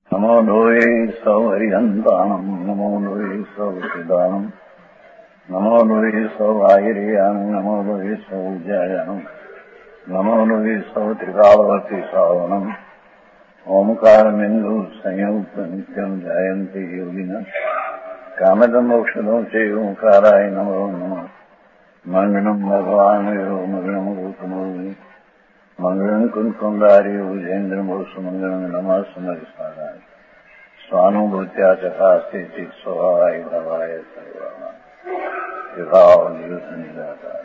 નમો લોહે સૌ હરિહંતાણમ નમો લોહે સૌ સિદાનમ નમો લોહે સૌ આયર્યાણમ નમો લોહે સૌ જયાણમ નમો લોહે સૌ ત્રિકાળવતી સાવણમ ઓમકારમિંદુ સંયુક્ત નિત્યમ જાયંતિ યોગિના કામદમ મોક્ષદો છે ઓંકારાય નમો નમઃ મંગળમ ભગવાન મંગળમ ગૌતમો મંગળમ કુંકુંદારી ઉજેન્દ્રમો સુમંગળમ નમઃ સમરિસારાય સ્વાનુભૂત્યા ચકાસ્તે ચિત સ્વભાવાય ભવાય સર્વમાં વિભાવ નિયુત નિરાકાર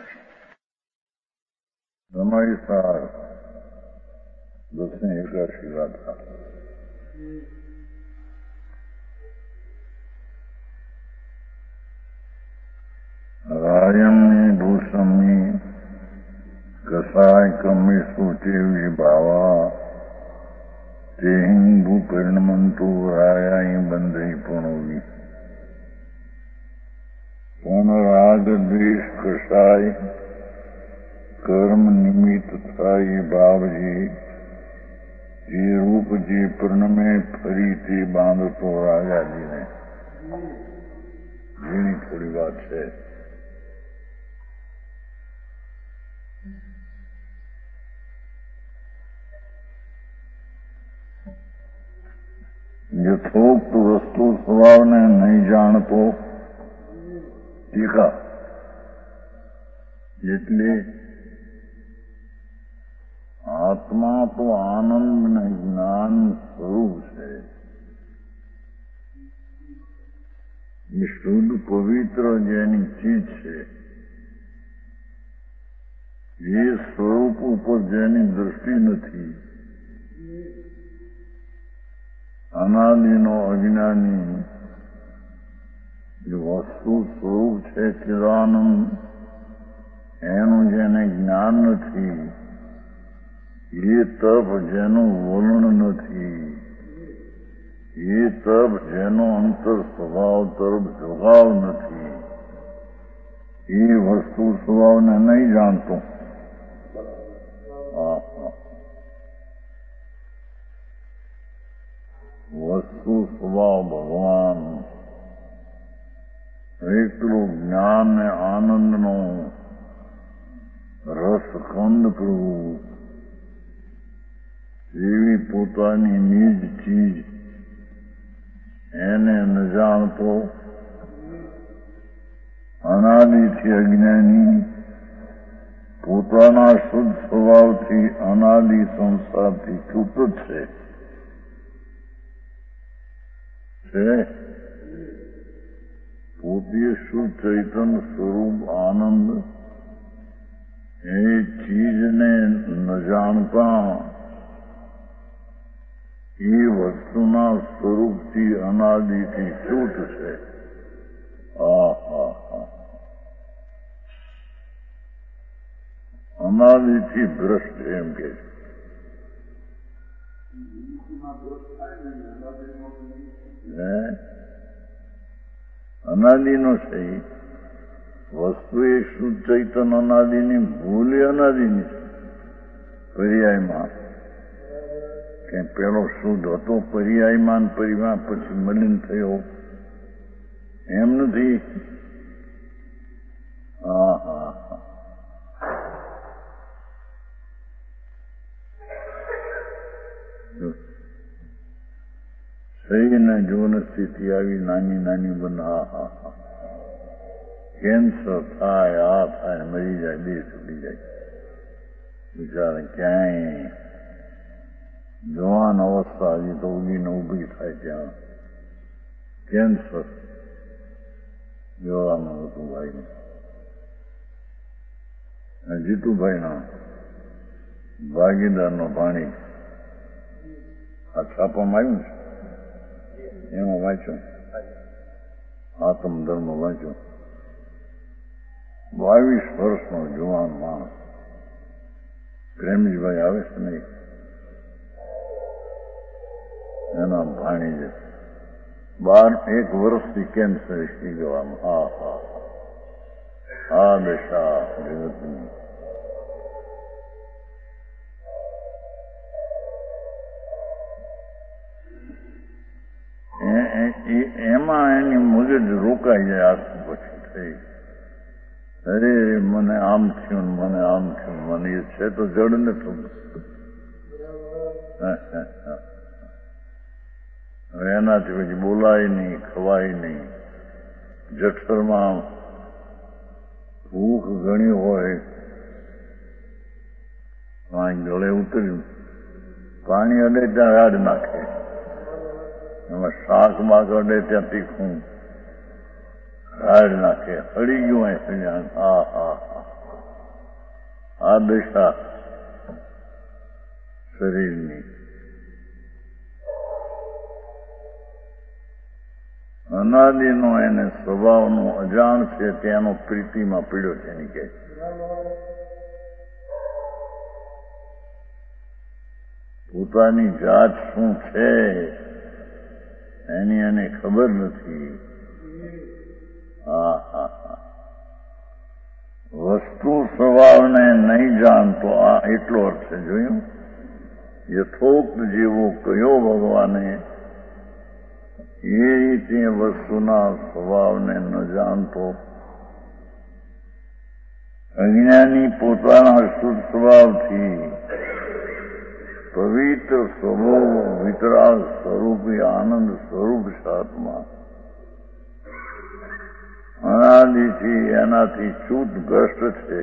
સમરિસાર 1081 ગાથા. રાયમની ભૂષમની કસાય કમી સૂચે વિભાવા તે હિંગુ પરિણમંતુ રાયાઈ બંધઈ પણોવી પણ રાગ દ્વેષ કસાય કર્મ નિમિત્ત થાય ભાવજી જે રૂપ જે પરિણમે ફરી તે બાંધતો રાજાજીને. જેની થોડી વાત છે. યથોક્ત વસ્તુ સ્વભાવને નહીં જાણતો ટીકા એટલે આત્મા તો આનંદ ને જ્ઞાન સ્વરૂપ છે. એ શુદ્ધ પવિત્ર જેની ચીજ છે એ સ્વરૂપ ઉપર જેની દ્રષ્ટિ નથી, અનાદિનો અજ્ઞાની જે વસ્તુ સ્વરૂપ છે ચિદાનંદ એનું જેને જ્ઞાન નથી, એ તપ જેનું વલણ નથી, એ તપ જેનો અંતર સ્વભાવ તરફ ઝુકાવ નથી, એ વસ્તુ સ્વભાવને નહીં જાણતો. વસ્તુ સ્વભાવ ભગવાન એકલું જ્ઞાન ને આનંદનો રસખંડ પ્રભુ એવી પોતાની નિજ ચીજ એને ન જાણતો, અનાદિથી અજ્ઞાની પોતાના શુદ્ધ સ્વભાવથી અનાદિ સંસારથી છૂટ છે. પોતે શુદ્ધ ચૈતન સ્વરૂપ આનંદ એ ચીજને ન જાણતા એ વસ્તુના સ્વરૂપથી અનાદિથી છૂટ છે. અનાદિથી ભ્રષ્ટ એમ કે અનાદિનો છે વસ્તુ એ શુદ્ધ ચૈતન અનાદિની ભૂલ અનાદિની છે. પર્યાયમાં કે પેલો શુદ્ધ હતો પર્યાયમાન પરિમાં પછી મલિન થયો એમ નથી. શરીરને જોન સ્થિતિ આવી નાની નાની બન કેન્સર થાય, આ થાય, મરી જાય, દેહ છૂટી જાય. બિચારા ક્યાંય જવાન અવસ્થા હજી તો ઉગીને ઊભી થાય ત્યાં કેન્સર જોવાનું હતું ભાઈને. જીતુભાઈના ભાગીદારનો ભાણી આ છાપામાં આવ્યું છે એમાં વાંચ્યું, આત્મધર્મ વાંચ્યું. 22 વર્ષનો જુવાન માણસ પ્રેમજીભાઈ આવે છે ને એના ભાણી છે 1 વર્ષથી કેન્સર થઈ ગવામાં. આ દશા જગતની. એમાં એની મગજ રોકાઈ જાય આખું પછી થઈ અરે મને આમ થયું મને આમ થયું મને એ છે તો જડ ને થયું એનાથી પછી બોલાય નહીં ખવાય નહીં જઠરમાં ભૂખ ઘણી હોય ગળે ઉતર્યું પાણી અડે ત્યાં રાડ નાખે એમાં શાક બાક અડે ત્યાં તીખું રાડ નાખે હળી ગયું આ દશા શરીરની અનાદિનો એને સ્વભાવનું અજાણ છે તેનો પ્રીતિમાં પીડ્યો છે એની કહે પોતાની જાત શું છે એની એને ખબર નથી વસ્તુ સ્વભાવને નહીં જાણતો આ એટલો અર્થ છે જોયું યથોક્ત જેવો કયો ભગવાને એ રીતે વસ્તુના સ્વભાવને ન જાણતો અજ્ઞાની પોતાના શુદ્ધ સ્વભાવથી પવિત્ર સ્વભાવ વિતરાગ સ્વરૂપી આનંદ સ્વરૂપ સાતમાં અનાદિથી એનાથી ચૂત ભ્રષ્ટ છે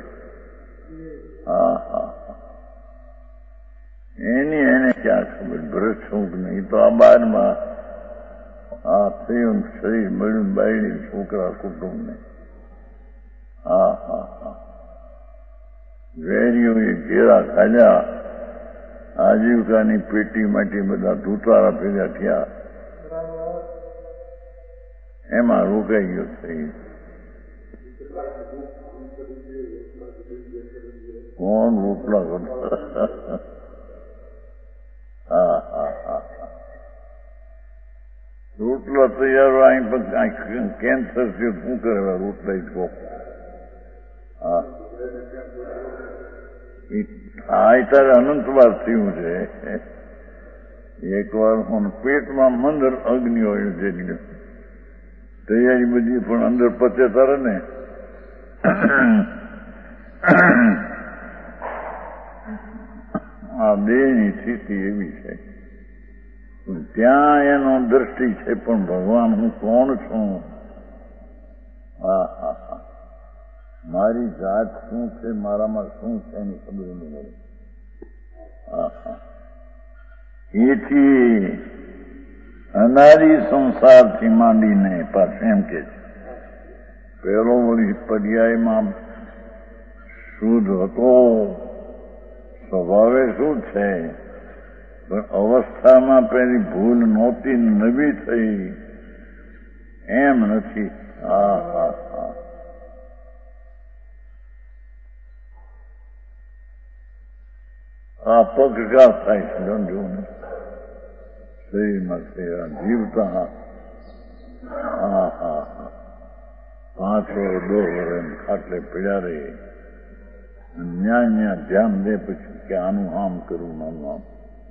એની એને ક્યાં ખબર ભ્રષ્ટ છું કે નહીં તો આ બારમાં આ થયું શરીર મળ્યું બાયડી છોકરા કુટુંબને વેરીઓએ ઘેરા ખાધ્યા આજીવિકાની પેટી માટે બધા ધૂતારા ભેગા થયા એમાં રોકાઈ ગયો થઈ કોણ રોટલા કરતા રોટલા તૈયાર અહીં પણ કેન્સર છે શું કરે રોટલા જ કહો ત્યારે અનંતવાર થયું છે એક વાર પેટમાં મંદર અગ્નિ હોય જેની તૈયારી બધી પણ અંદર પચે તારે ને આ દેહની સ્થિતિ એવી છે ત્યાં એનો દ્રષ્ટિ છે પણ ભગવાન હું કોણ છું મારી જાત શું છે મારામાં શું છે એની ખબર નહીં મળે એથી અનાદિ સંસારથી માંડીને પાછું એમ કે છે પહેલો વળી પર્યાયમાં શુદ્ધ હતો સ્વભાવે શું છે પણ અવસ્થામાં પેલી ભૂલ નહોતી નવી થઈ એમ નથી આ પગઘાત થાય છે સમજો ને શરીરમાં જીવતા 5 વર્ષ 2 વર્ષ ખાટલે પડ્યા રહે ન્યા ધ્યાન દે પછી કે આનું આમ કરવું આનું આમ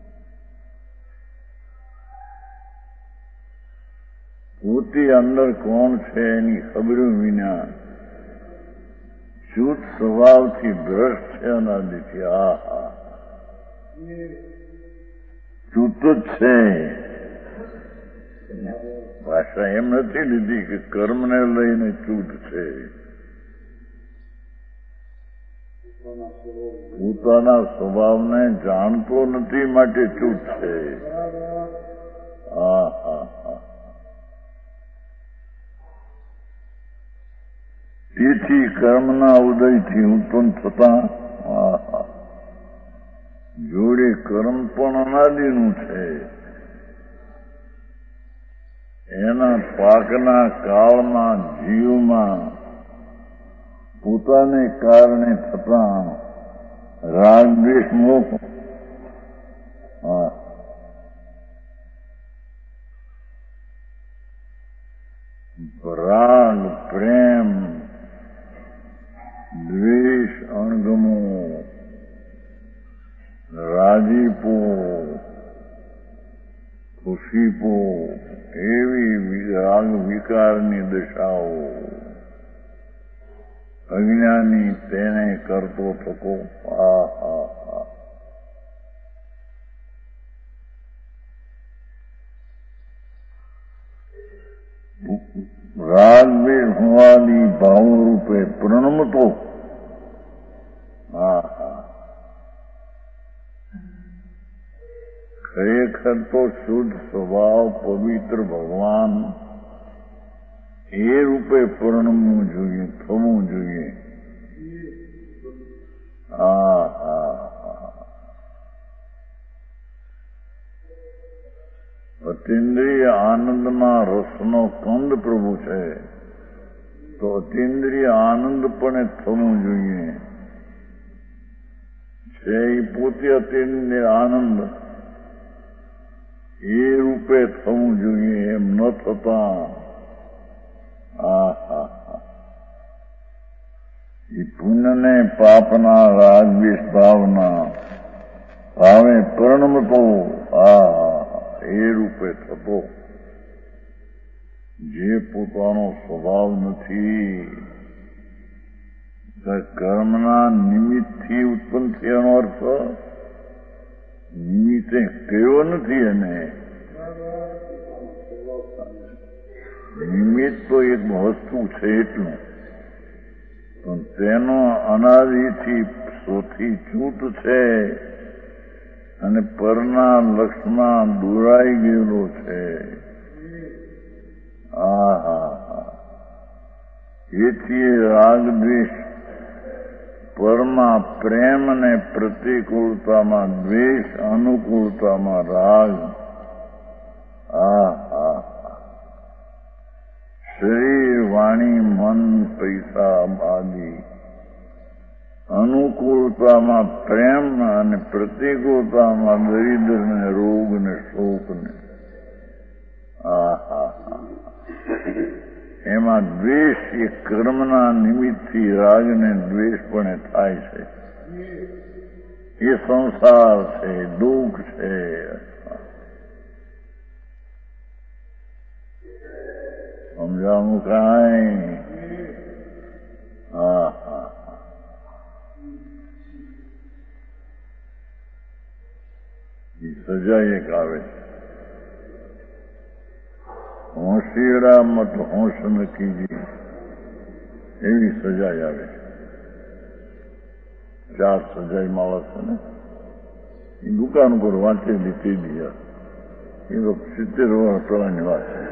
પોતે અંદર કોણ છે એની ખબર વિના શુદ્ધ સ્વભાવથી ભ્રષ્ટ છે અનાદિથી ચૂત જ છે ભાષા એમ નથી લીધી કે કર્મને લઈને ચૂત છે પોતાના સ્વભાવને જાણતો નથી માટે ચૂત છે તેથી કર્મના ઉદયથી ઉત્પન્ન થતા જોડે કર્મ પણ અનાદિનું છે એના પાકના કાળમાં જીવમાં પોતાને કારણે થતા રાગ દ્વેષ મોહ રાગ પ્રેમ દ્વેષ અણગમો રાજીપો ખુશીપો એવી રાગ વિકારની દશાઓ અજ્ઞાની તેને કરતો થકો. રાગ દ્વેષ હોવાથી ભાવરૂપે પ્રણમતો. ખરેખર તો શુદ્ધ સ્વભાવ પવિત્ર ભગવાન એ રૂપે પરણવું જોઈએ, થવું જોઈએ. અતિન્દ્રિય આનંદમાં રસનો કંદ પ્રભુ છે, તો અતિન્દ્રિય આનંદ પણ થવું જોઈએ. છે એ પોતે અતિન્દ્રિય આનંદ એ રૂપે થવું જોઈએ. એમ ન થતા એ પુણ્યને પાપના રાગ દ્વેષ ભાવના ભાવે પરણમતો એ રૂપે થતો, જે પોતાનો સ્વભાવ નથી. કર્મના નિમિત્તથી ઉત્પન્ન થયાનો અર્થ નિમિત્તે કયો નથી. એને નિમિત્ત તો એક વસ્તુ છે એટલું, પણ તેનો અનાદિથી સોથી છૂટ છે અને પરના લક્ષમાં દોરાઈ ગયેલો છે. એથી રાગ દ્વેષ પરમાં પ્રેમ અને પ્રતિકૂળતામાં દ્વેષ, અનુકૂળતામાં રાગ. શરીર વાણી મન પૈસા આદિ અનુકૂળતામાં પ્રેમ અને પ્રતિકૂળતામાં દરિદ્ર ને રોગ ને શોક ને. એમાં દ્વેષ એ કર્મના નિમિત્તથી રાગ ને દ્વેષ પણ થાય છે. એ સંસાર છે, દુઃખ છે. સમજાવું કાંઈ? સજા એક આવે છે. હોશિયારા મત હોશ ન કીજી, એવી સજા આવે છે. 4 સજાઈ માળા છે ને, એ દુકાન ઉપર વાંચેલી તે દીયા. એ તો 70 વર્ષ પહેલાની વાત છે.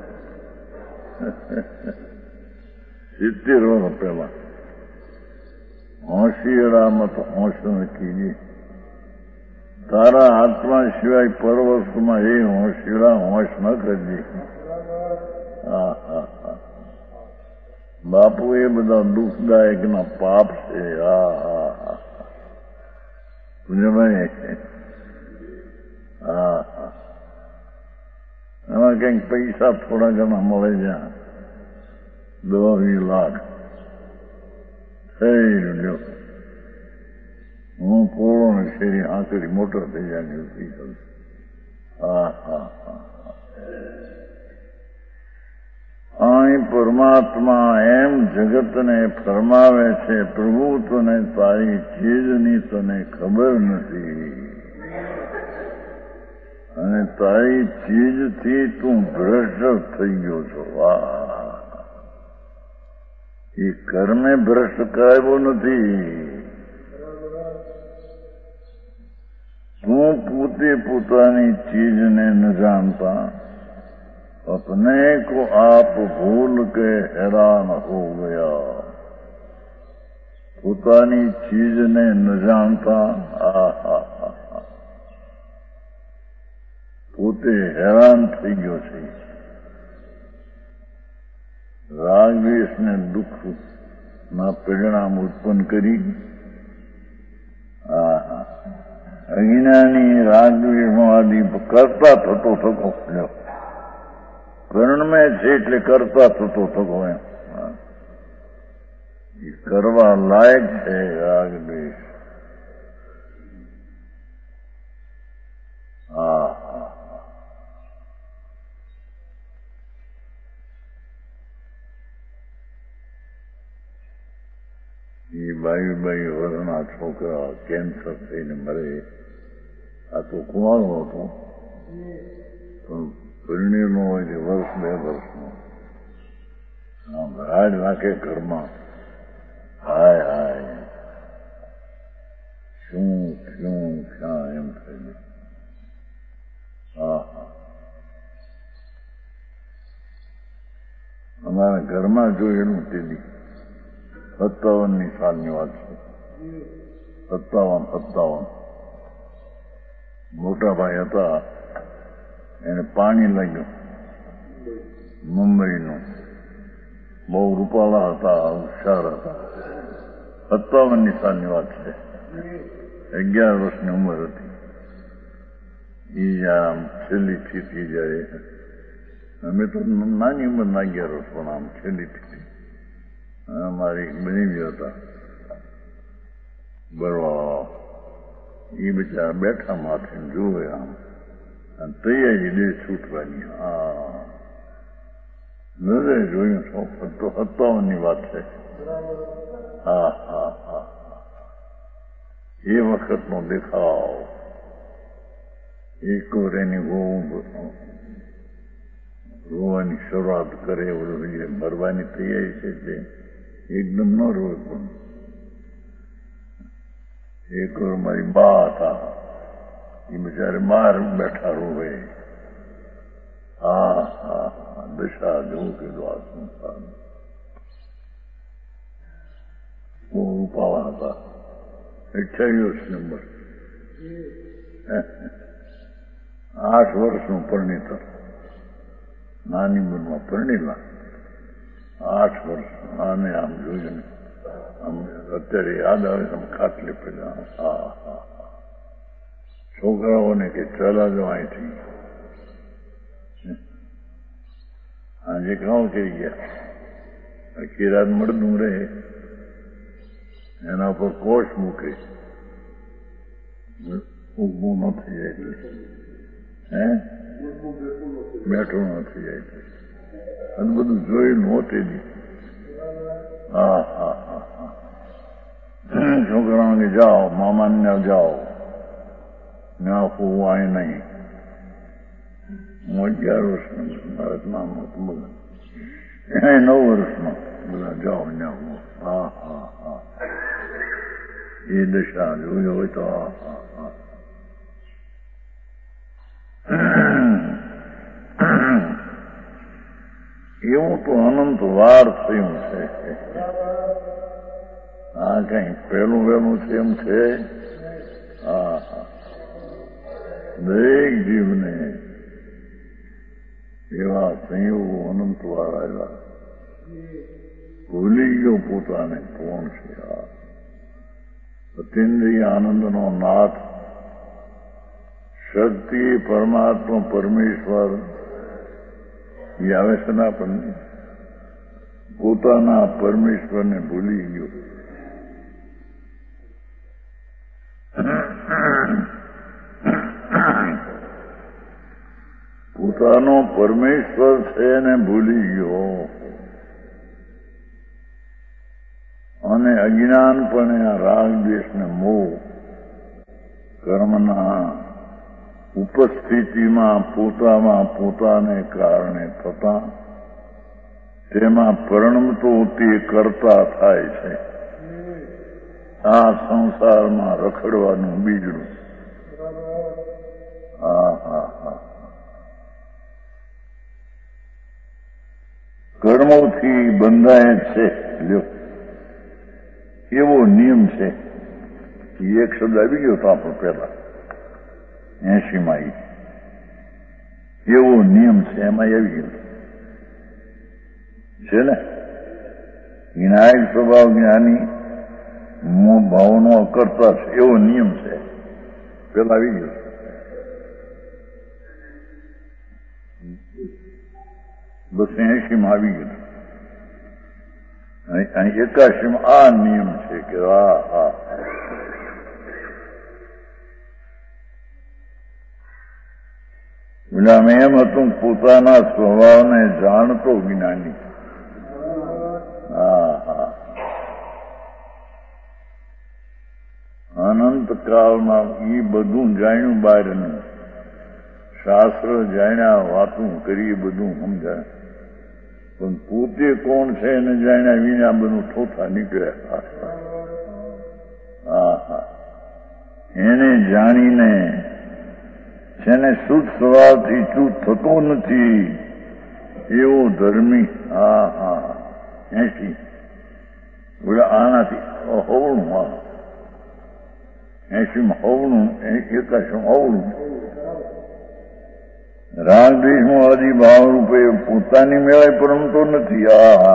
70 વર્ષ પહેલા. હોશિયારા મત હોશ ન કીજી, તારા આત્મા સિવાય પરવસ્તુમાં એ હોશિયારા હોશ ન કરજી. બાપુ એ બધા દુઃખદાયક ના પાપ છે. એમાં કંઈક પૈસા થોડા ઘણા મળે જ્યાં 10-20 લાખ થઈ ગયો. હું પોળો ને શેરી આંકડી મોટર થઈ જાય. અહીં પરમાત્મા એમ જગતને ફરમાવે છે, પ્રભુ તને તારી ચીજની તને ખબર નથી અને તારી ચીજથી તું ભ્રષ્ટ થઈ ગયો છો. એ કર્મે ભ્રષ્ટ કરાવ્યો નથી. તું પોતે પોતાની ચીજને ન જાણતા अपने को आप भूल के हैरान हो गया. પોતાની ચીજને ન જાણતા પોતે હેરાન થઈ ગયો છે. રાગ દ્વેષને દુઃખ ના પરિણામ ઉત્પન્ન કરી અજ્ઞાની રાગ દ્વેષવાદી કરતા થતો થકો કર્ણમય છે એટલે કરતા થતો થકો. એમ કરવા લાયક છે રાગ દ્વેષ. 22 વર્ષના છોકરા કેન્સર થઈને મરે. આ તો કુંવારો હતો, પણ પરિણીનો હોય છે વર્ષ 2 વર્ષનો. આમ રાજ નાખે ઘરમાં. હાય હાય, શું શું ક્યાં એમ થઈને. હા હા, અમારા ઘરમાં જોયેલું તેની 57ની સાલની વાત છે. 57. મોટા ભાઈ હતા, એને પાણી લાગ્યું મુંબઈનું. બહુ રૂપાળા હતા, હોશિયાર હતા. 57ની સાલની વાત છે. 11 વર્ષની ઉંમર હતી. એ આમ છેલ્લી સ્થિતિ જાય. અમે તો નાની ઉંમરના 11 વર્ષ, પણ આમ છેલ્લી સ્થિતિ. મારી બની હતા બરોબર. એ બિચારા બેઠા માથે જોવે આમ, અને તૈયારી દે છૂટવાની. હા, નજરે જોયું તો 57ની વાત છે. હા હા હા, એ વખતનો દેખાવ. એક વાર એની રોવાની શરૂઆત કરે, મરવાની તૈયારી છે તે એકદમ ન રોવે. પણ એક વાર મારી બા હતા, એ બિચારે બહાર બેઠા રોવે. હા હા, દશા જોવું કીધું આ સંસાર. બહુ રૂપાળા હતા. 28 વર્ષની ઉંમર. 8 વર્ષનું પરિણીતર. નાની ઉંમરમાં પરણેલા. 8 વર્ષ. આને આમ જોયું, આમ અત્યારે યાદ આવે આમ ખાટલે પેલા. હા હા, છોકરાઓને કે ચલા જાઓ અહીંથી. આજે કામ કરી ગયા. આખી રાત મળતું રહે, એના પર કોષ મૂકે, ઊભું ન થઈ જાય એટલે. બેઠું ન થઈ જાય એટલે. અને બધું જોયું હોતી નહીં. હા હા હા હા, છોકરાઓને જાઓ, મામાને જાઓ, ના ફૂવાય નહીં. હું 11 વર્ષનો, મારા નામ હતું બધા. 9 વર્ષનો બધા જાઓ ત્યાં. હા હા હા, એ દશા જોઈ હોય તો. હા હા હા, એવું તો અનંત વાર થયું છે. આ કઈ પહેલું વહેલું છે એમ છે. હા હા, દરેક જીવને એવા સંયોગો અનંત વાર આવ્યા. ભૂલી ગયો પોતાને કોણ છે. આ અતિન્દ્રિય આનંદનો નાથ, શક્તિ, પરમાત્મા, પરમેશ્વર એ આવે છે ને આપણને. પોતાના પરમેશ્વરને ભૂલી ગયો. પોતાનો પરમેશ્વર છે એને ભૂલી ગયો. અને અજ્ઞાનપણે આ રાગ દ્વેષ ને મોહ કર્મના ઉપસ્થિતિમાં પોતાને કારણે થતા તેમાં પરિણમતો તે કરતા થાય છે. આ સંસારમાં રખડવાનું બીજડું. હા હા હા, કર્મોથી બંધાય છે. લ્યો, એવો નિયમ છે. એક શબ્દ આવી ગયો તો આપણો પહેલા 80માં. એવો નિયમ છે, એમાં આવી ગયો છે ને. વિનાયક સ્વભાવ જ્ઞાની ભાવનો અકર્તા છે, એવો નિયમ છે. પેલા આવી ગયો. બસ 80માં આવી ગયું. 81માં આ નિયમ છે કે હા હા, એમ હતું પોતાના સ્વભાવને જાણતો જ્ઞાની. હા હા, કાળમાં એ બધું જાણ્યું બહારનું, શાસ્ત્ર જાણ્યા, વાતું કરી, બધું સમજાય, પણ પોતે કોણ છે એને જાણ્યા વિના બધું ઠોઠા નીકળ્યા. એને જાણીને જેને શુદ્ધ સ્વભાવથી ચૂત થતો નથી એવો ધર્મી. 80 આનાથી હવણું, 80 હવણું, 81 હવણું. રાગ દ્વેષમાં આદિભાવ રૂપે પોતાની મેળે પરમતો નથી.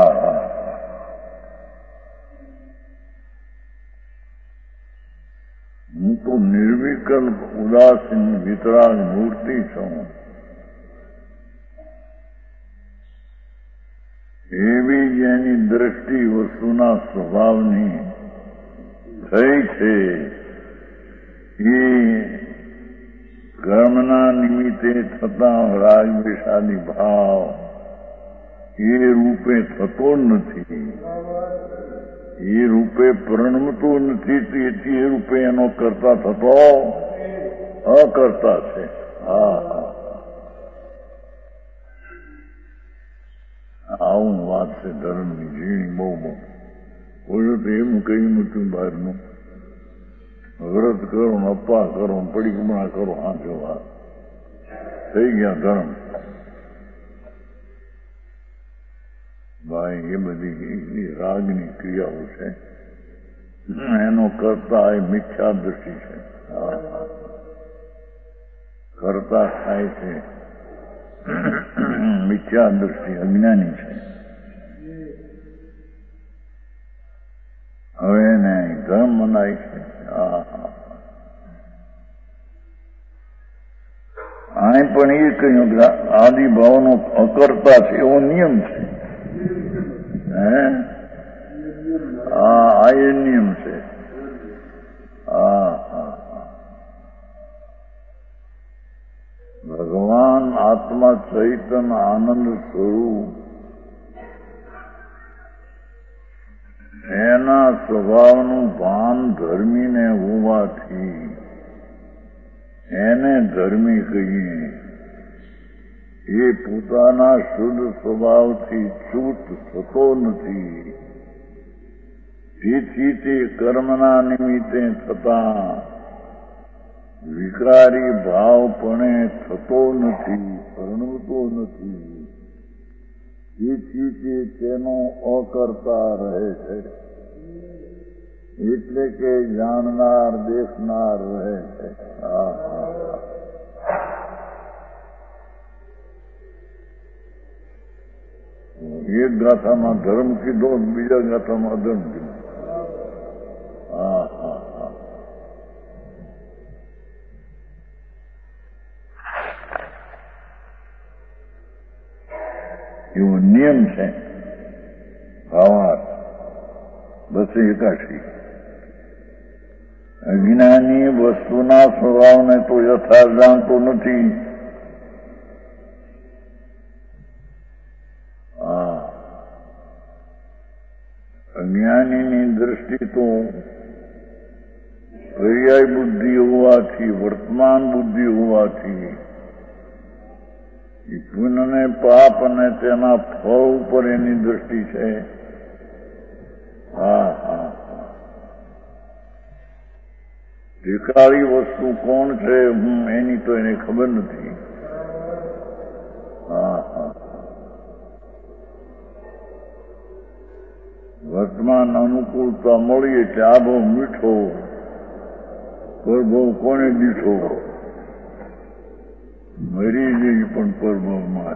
હું તો નિર્વિકલ્પ ઉદાસીન વિતરાગ મૂર્તિ છું. એવી જેની દ્રષ્ટિ વસ્તુના સ્વભાવની થઈ છે એ કર્મના નિમિત્તે થતા રાગ દ્વેષાદી ભાવ એ રૂપે થતો નથી, એ રૂપે પરિણમતો નથી, તેથી એ રૂપે એનો કરતા થતો અકર્તા છે. આવું વાત છે ધર્મની ઝીણી બહુ બહુ. કોઈ તો એમ કહી મૂક્યું બહારનું, વ્રત કરો ને અપ્પા કરો ને પડીકમણા કરો, જો વાત થઈ ગયા ધર્મ. ભાઈ એ બધી રાગની ક્રિયાઓ છે, એનો કરતા એ મિથ્યા દ્રષ્ટિ છે. કરતા થાય છે મિથ્યા દ્રષ્ટિ, અજ્ઞાની છે. હવે એને ધર્મ મનાય છે. અહીં પણ એ કહ્યું કે આદિભાવનો અકર્તા છે એવો નિયમ છે. આ એ નિયમ છે. ભગવાન આત્મા ચૈતન્ય આનંદ સ્વરૂપ એના સ્વભાવનું ભાન ધર્મીને હોવાથી એને ધર્મી કહીએ. એ પોતાના શુદ્ધ સ્વભાવથી ચૂત થતો નથી, તેથી તે કર્મના નિમિત્તે થતા વિકારી ભાવપણે થતો નથી, પરણવતો નથી, તેથી તે તેનો અકર્તા રહે છે. એટલે કે જાણનાર દેખનાર રહે છે. એક ગાથામાં ધર્મ કીધો, બીજા ગાથામાં અધર્મ કીધો. એવો નિયમ છે. ભાવાર્થ બસ એકાશી. અજ્ઞાની વસ્તુના સ્વભાવને તો યથાર્થ જાણતો નથી. અજ્ઞાનીની દ્રષ્ટિ તો પર્યાય બુદ્ધિ હોવાથી, વર્તમાન બુદ્ધિ હોવાથી પુણ્ય અને પાપ અને તેના ફળ ઉપર એની દ્રષ્ટિ છે. ઠેકાળી વસ્તુ કોણ છે એની તો એને ખબર નથી. વર્તમાન અનુકૂળતા મળી એટલે આ બહુ મીઠો, પરભવ કોને દીઠો, મરી ગઈ પણ પરભવમાં.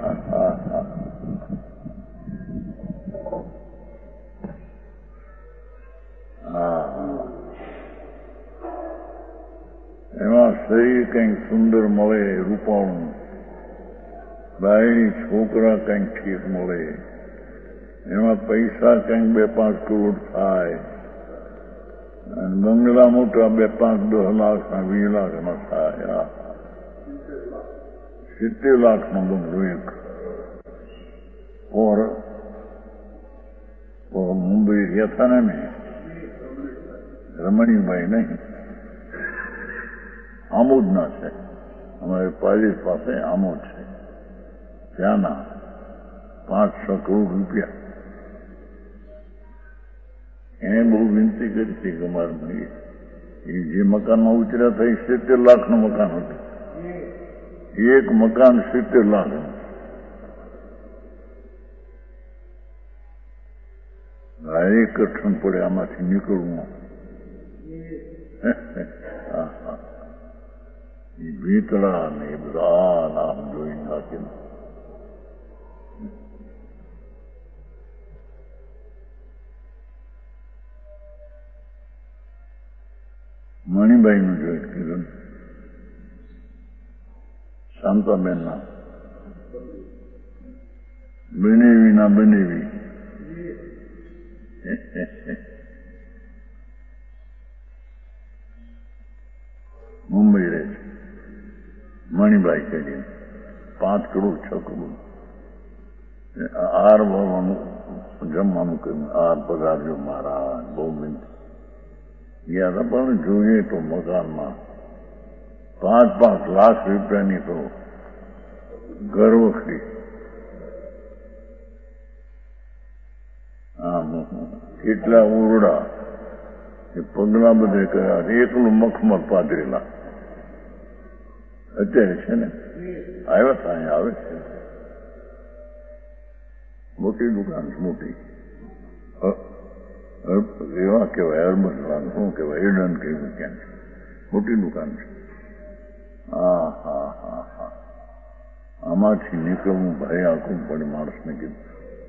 એમાં શરીર કંઈક સુંદર મળે, રૂપાણું, બાયણી છોકરા કંઈક ઠીક મળે, એમાં પૈસા કંઈક 2-5 કરોડ થાય, અને બંગલા મોટા 2-5-10 લાખના 20 લાખના થાય. 70 લાખનો બંગલો એક મુંબઈ રહ્યા હતા ને રમણીભાઈ નહીં, આમોદના છે, અમારે પાલિસ પાસે આમોદ છે, ત્યાંના 5-6 કરોડ રૂપિયા. એને બહુ વિનંતી કરી હતી કે અમારે એ જે મકાનમાં ઉતર્યા હતા એ 70 લાખનું મકાન હતું. એક મકાન 70 લાખ. એ કઠણ પડે આમાંથી નીકળવું. એ ભીતળા ને એ બધા નામ જોઈ નાખે. મણિબાઈનું જોઈ કીધું, શાંતાબેનના બનેવી ના બનેવી. મુંબઈ રહે છે મણિબાઈ કરીને 5 કરોડ 6 કરોડ. આર જમવાનું કહ્યું, આર પગારજો મારા, બહુ વિનંતી. ગયા હતા પણ જોઈએ તો મકાનમાં 5-5 લાખ રૂપિયાની તો ગર્વખરી. કેટલા ઓરડા, એ પગલા બધે કર્યા, એકલું મખમલ પાથરેલા. અત્યારે છે ને આવ્યા હતા, અહીંયા આવે છે. મોટી દુકાન છે, મોટી. એવા કહેવાય અરબન, શું કહેવાય, એડન કેવું ક્યાં છે, મોટી દુકાન છે. હા હા હા હા, આમાંથી નીકળવું ભાઈ આખું પડે માણસને. કીધું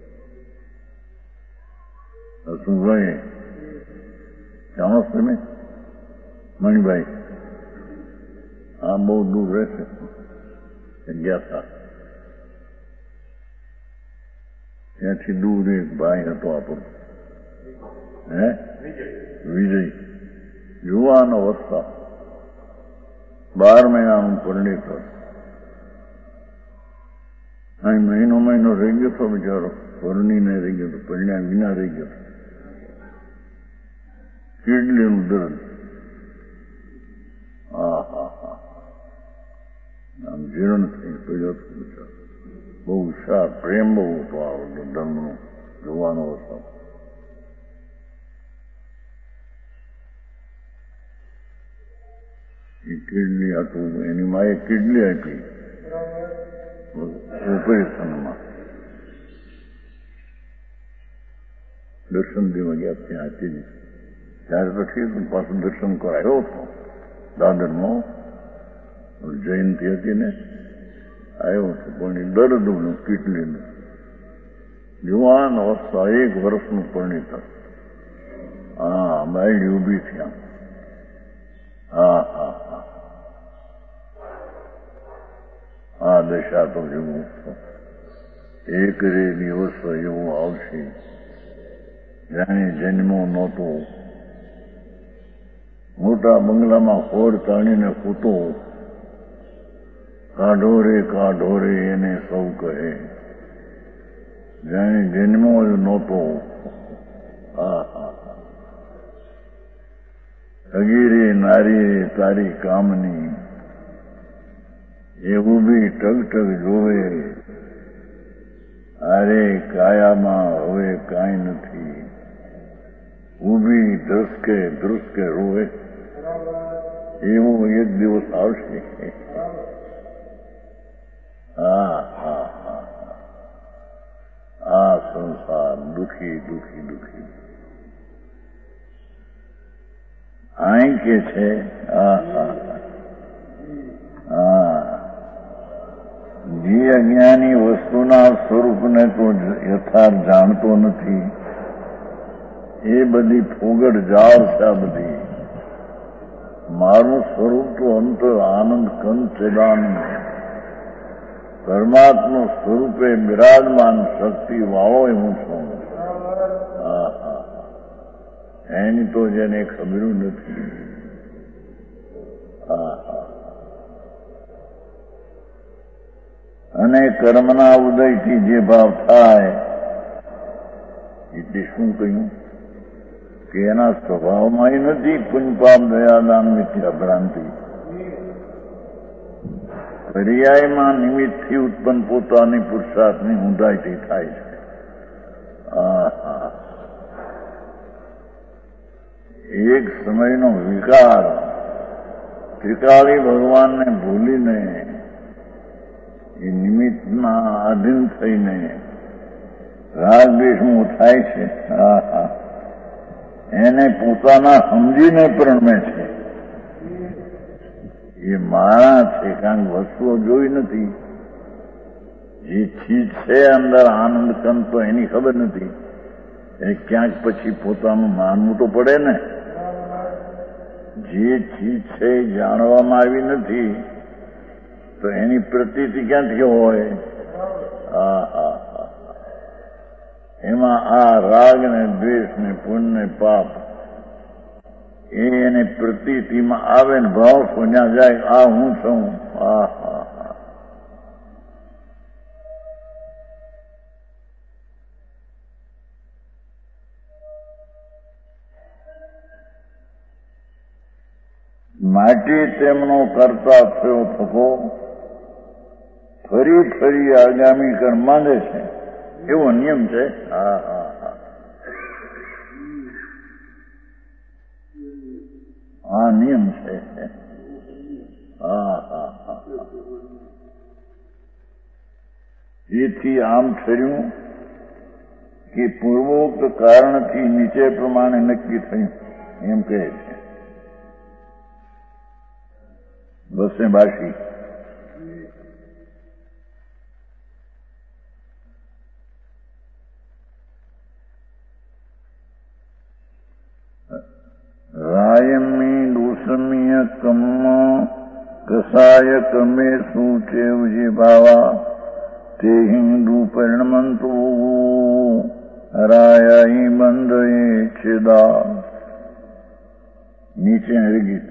શું ભાઈ જાણો તમે મણિભાઈ? આ બહુ દૂર રહેશે. ગયા હતા ત્યાંથી દૂર એક ભાઈ હતો આપણો, વિજય, યુવાન અવસ્થા, 12 મહિનાનું પરિણીત હતો. અહીં મહિનો રહી ગયો હતો બિચારો, પરણીને રહી ગયો હતો, પરિણામ વિના રહી ગયો. કિડનીનું દર્દ. હા હા હા, આમ જીર્ણ થઈ પડ્યો હતો બિચારો. બહુ સાર પ્રેમ બહુ હતો આ ધર્મનો, જોવાનો હતો. એ કિડની હતું, એની માએ કિડની આપી ઓપરેશનમાં. દર્શન દેવા ગયા ત્યાં હતી. ત્યારે પછી પાછું દર્શન કરાયો હતો દાદરમાં, જયંતિ હતી ને, આવ્યો હતો. પણ એ દર્દનું કિડનીનું, યુવાન અવસ્થા, 1 વર્ષનું પરિણીત. હા, બાયડી ઊભી થયા. હા હા હા, આ દશા તો જેવું એક રે દિવસ એવું આવશે જાણે જન્મો નહોતો. મોટા બંગલામાં ખોર તાણીને કૂતો, કાઢો રે એને સૌ કહે, જાણે જન્મો નહોતો. હા હા, અગીરે નારી તારી કામની, એ ઊભી ટગટગ જોવે, અરે કાયામાં હવે કાંઈ નથી. ઊભી ધ્રુસકે રોવે, એવું એક દિવસ આવશે. હા હા હા, આ સંસાર દુઃખી દુઃખી દુઃખી. આઈ કે છે. હા હા હા, જે અજ્ઞાની વસ્તુના સ્વરૂપને તો યથાર્થ જાણતો નથી, એ બધી ફોગડ જાળ છે. આ બધી મારું સ્વરૂપ તો અંતર આનંદ કંદ ચેદાનંદ, પરમાત્મા સ્વરૂપે બિરાજમાન શક્તિ વાળો હું છું. હા હા, એની તો જેને ખબર નથી. હા હા, અને કર્મના ઉદયથી જે ભાવ થાય એટલે શું કહ્યું કે એના સ્વભાવમાં નથી પુણ્ય પાપ દયા દાન મિથ્યા ભ્રાંતિ. પર્યાયમાં નિમિત્તથી ઉત્પન્ન પોતાની પુરુષાર્થની ઊંધાઈથી થાય છે. એક સમયનો વિકાર ત્રિકાળી ભગવાનને ભૂલીને એ નિમિત્તના આધીન થઈને રાગદ્વેષમાં થાય છે. એને પોતાના સમજીને પ્રણમે છે. એ મારા છે, કારણ કે વસ્તુઓ જોઈ નથી. જે ચીજ છે અંદર આનંદ કંદ તો એની ખબર નથી. એ ક્યાંક પછી પોતાનું માનવું તો પડે ને. જે ચીજ છે એ જાણવામાં આવી નથી તો એની પ્રતીતિ ક્યાંથી હોય? એમાં આ રાગ ને દ્વેષ ને પુણ્ય ને પાપ એને પ્રતીતિમાં આવે ને ભાવ સોન્યા જાય, આ હું છું. માટે તેમનો કરતા થયો થકો ફરી ફરી આગામી કર્મ માંગે છે, એવો નિયમ છે. આ નિયમ છે. એથી આમ થયું કે પૂર્વોક્ત કારણથી નીચે પ્રમાણે નક્કી થયું એમ કહે છે. બસે બાશી રાયમી દુસમીય કમ્મ કસાય કમે સૂચેવજી ભાવા તે હિન્દુ પરિણમંતુ રાયાઈ બંધયે છેદા. નીચે ગીત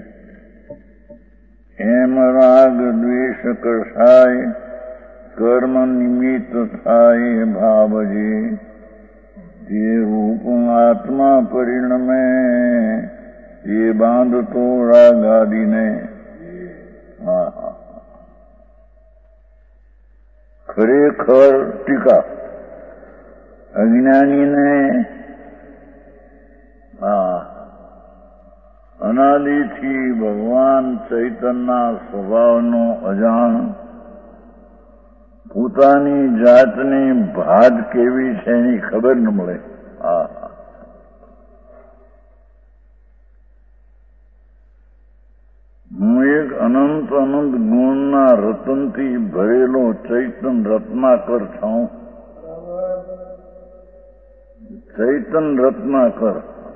એમ રાગ દ્વેષ કસાય કર્મ નિમિત્ત થાય ભાવજે તે રૂપ આત્મા પરિણમે તે બાંધતો રાગાદીને. ખરેખર ટીકા અજ્ઞાનીને અનાદિથી ભગવાન ચૈતનના સ્વભાવનો અજાણ, પોતાની જાતની ભાત કેવી છે એની ખબર ન મળે. હું એક અનંત અનંત ગુણના રતનથી ભરેલો ચૈતન રત્નાકર છું. ચૈતન રત્નાકર,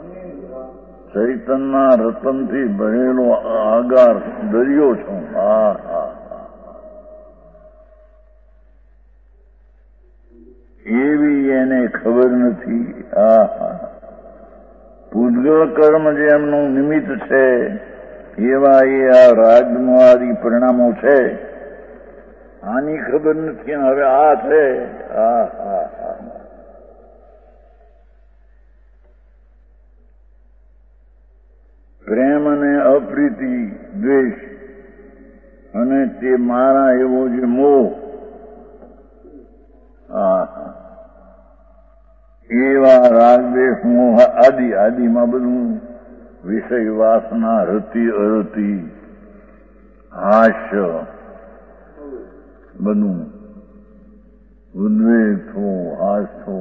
ચૈતનના રતનથી ભરેલો આગાર દરિયો છું. એવી એને ખબર નથી. પૂતગલ કર્મ જે એમનું નિમિત્ત છે એવા એ આ રાગમાદી પરિણામો છે, આની ખબર નથી. હવે આ છે. પ્રેમ અને અપ્રીતિ દ્વેષ અને તે મારા એવો જે મોહ, એવા રાગદ્વેષ મોહ આદિમાં બધું વિષય વાસના રતિ અરતિ હાસ્ય બધું ઉદ્વેગ થો હાસ થો.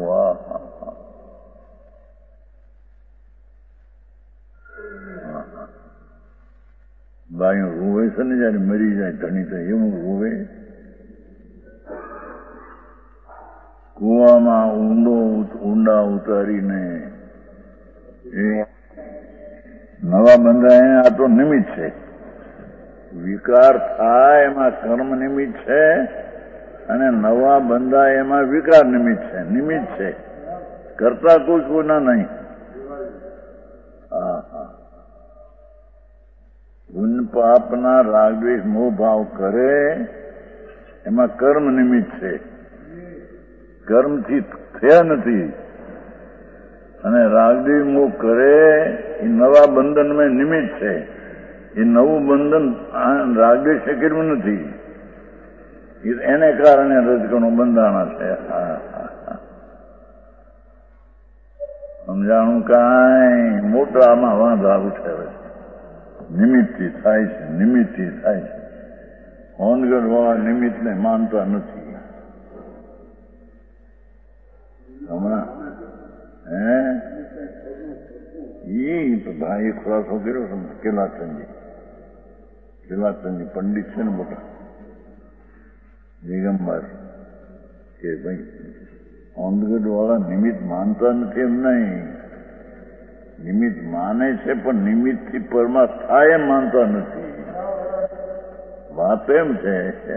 બાયું રોવે છે ને જયારે મરી જાય ધણી તો એવું રોવે. કુવામાં ઊંડા ઉતારીને એ નવા બંધાય. આ તો નિમિત્ત છે. વિકાર થાય એમાં કર્મ નિમિત્ત છે અને નવા બંધાય એમાં વિકાર નિમિત્ત છે. નિમિત્ત છે, કરતા કોઈ કોઈના નહીં. પુણ્ય પાપના રાગદ્વેષ મોહ ભાવ કરે એમાં કર્મ નિમિત્ત છે, કર્મથી થયા નથી. અને રાગદ્વેષ મોહ કરે એ નવા બંધનમાં નિમિત્ત છે. એ નવું બંધન રાગદ્વેષે કર્યું નથી, એને કારણે રજકણું બંધાણા છે. સમજાણું કાંઈ મોટા આમાં વાંધા ઉઠાવે છે. નિમિત્તથી થાય છે, નિમિત્તથી થાય છે. હોનગઢ વાળા નિમિત્તને માનતા નથી. હમણાં તો ભાઈ ખુલાસો કર્યો છે કેલાચંદજી પંડિત છે ને મોટા દિગંબર, કે ભાઈ હોનગઢ વાળા નિમિત્ત માનતા નથી. એમ નહીં, નિમિત્ત માને છે પણ નિમિત્તથી પરમાર્થ થાય એમ માનતા નથી. વાત એમ છે.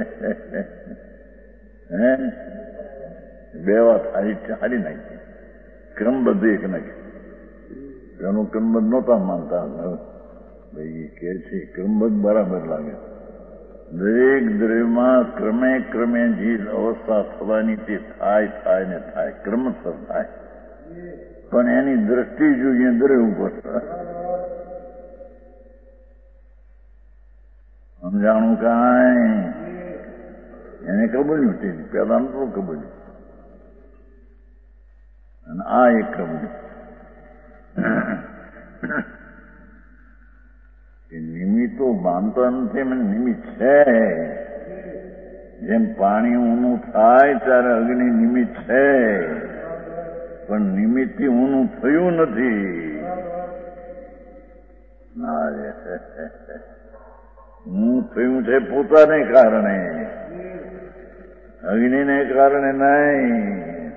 બે વાત હારી નાખી, ક્રમબદ્ધ એક નાખી. એનું ક્રમબદ્ધ નહોતા માનતા. ભાઈ કે છે ક્રમબદ્ધ બરાબર લાગે. દરેક દ્રવ્યમાં ક્રમે ક્રમે જે અવસ્થા થવાની તે થાય ને થાય, ક્રમસર થાય. પણ એની દ્રષ્ટિ જોઈએ દ્રવ્ય ઉપર. સમજાણું કાંઈ એને કબૂલ્યું તે પેલા નતું કબૂલ્યું, અને આ એક કબૂલ્યું કે નિમિત્તો માનતા નથી. એમ નિમિત્ત છે. જેમ પાણી ઊનું થાય ત્યારે અગ્નિ નિમિત્ત છે, પણ નિમિત્તથી ઊનું થયું નથી. હું થયું છે પોતાને કારણે, અગ્નિને કારણે નહીં.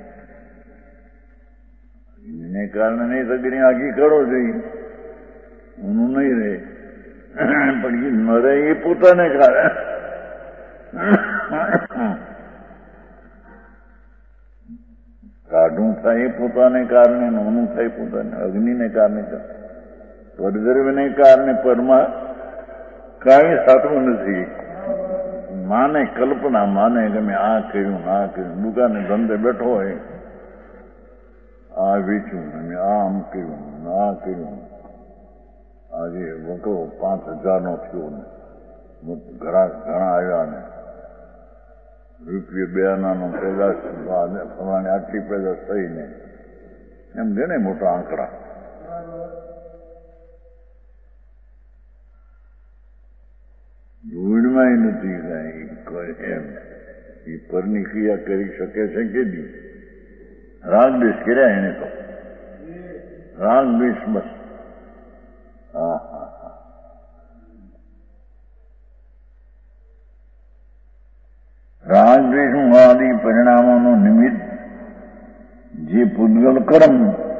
અગ્નિને કારણે નહીં તો અગ્નિ આગી કરો જોઈએ, ઊનું નહીં રહે. પણ એ ન રહે એ પોતાને કારણે. કાઢું થાય એ પોતાને કારણે, ઊનું થાય પોતાને. અગ્નિને કારણે, પરદ્રવ્યને કારણે પરમાં કાંઈ સાચું નથી. માને કલ્પના, માને કે મેં આ કર્યું આ કર્યું. દુકાને ધંધે બેઠો હોય, આ વેચ્યું, મેં આમ કર્યું આ કર્યું. આજે વકરો 5,000 થયો ને ઘણા આવ્યા ને રૂપિયા 2 આનાનો પેદાશ ફલાણી આટલી પેદાશ થઈને એમ ગણે મોટા આંકડા. ધૂળમાં નથી કઈ એમ. એ પરની ક્રિયા કરી શકે છે કે નહીં? રાગ દ્વેષ કર્યા એને તો. રાગ દ્વેષ બસ. રાગ દ્વેષ આદિ પરિણામોનું નિમિત્ત જે પૂતગલ કર્મ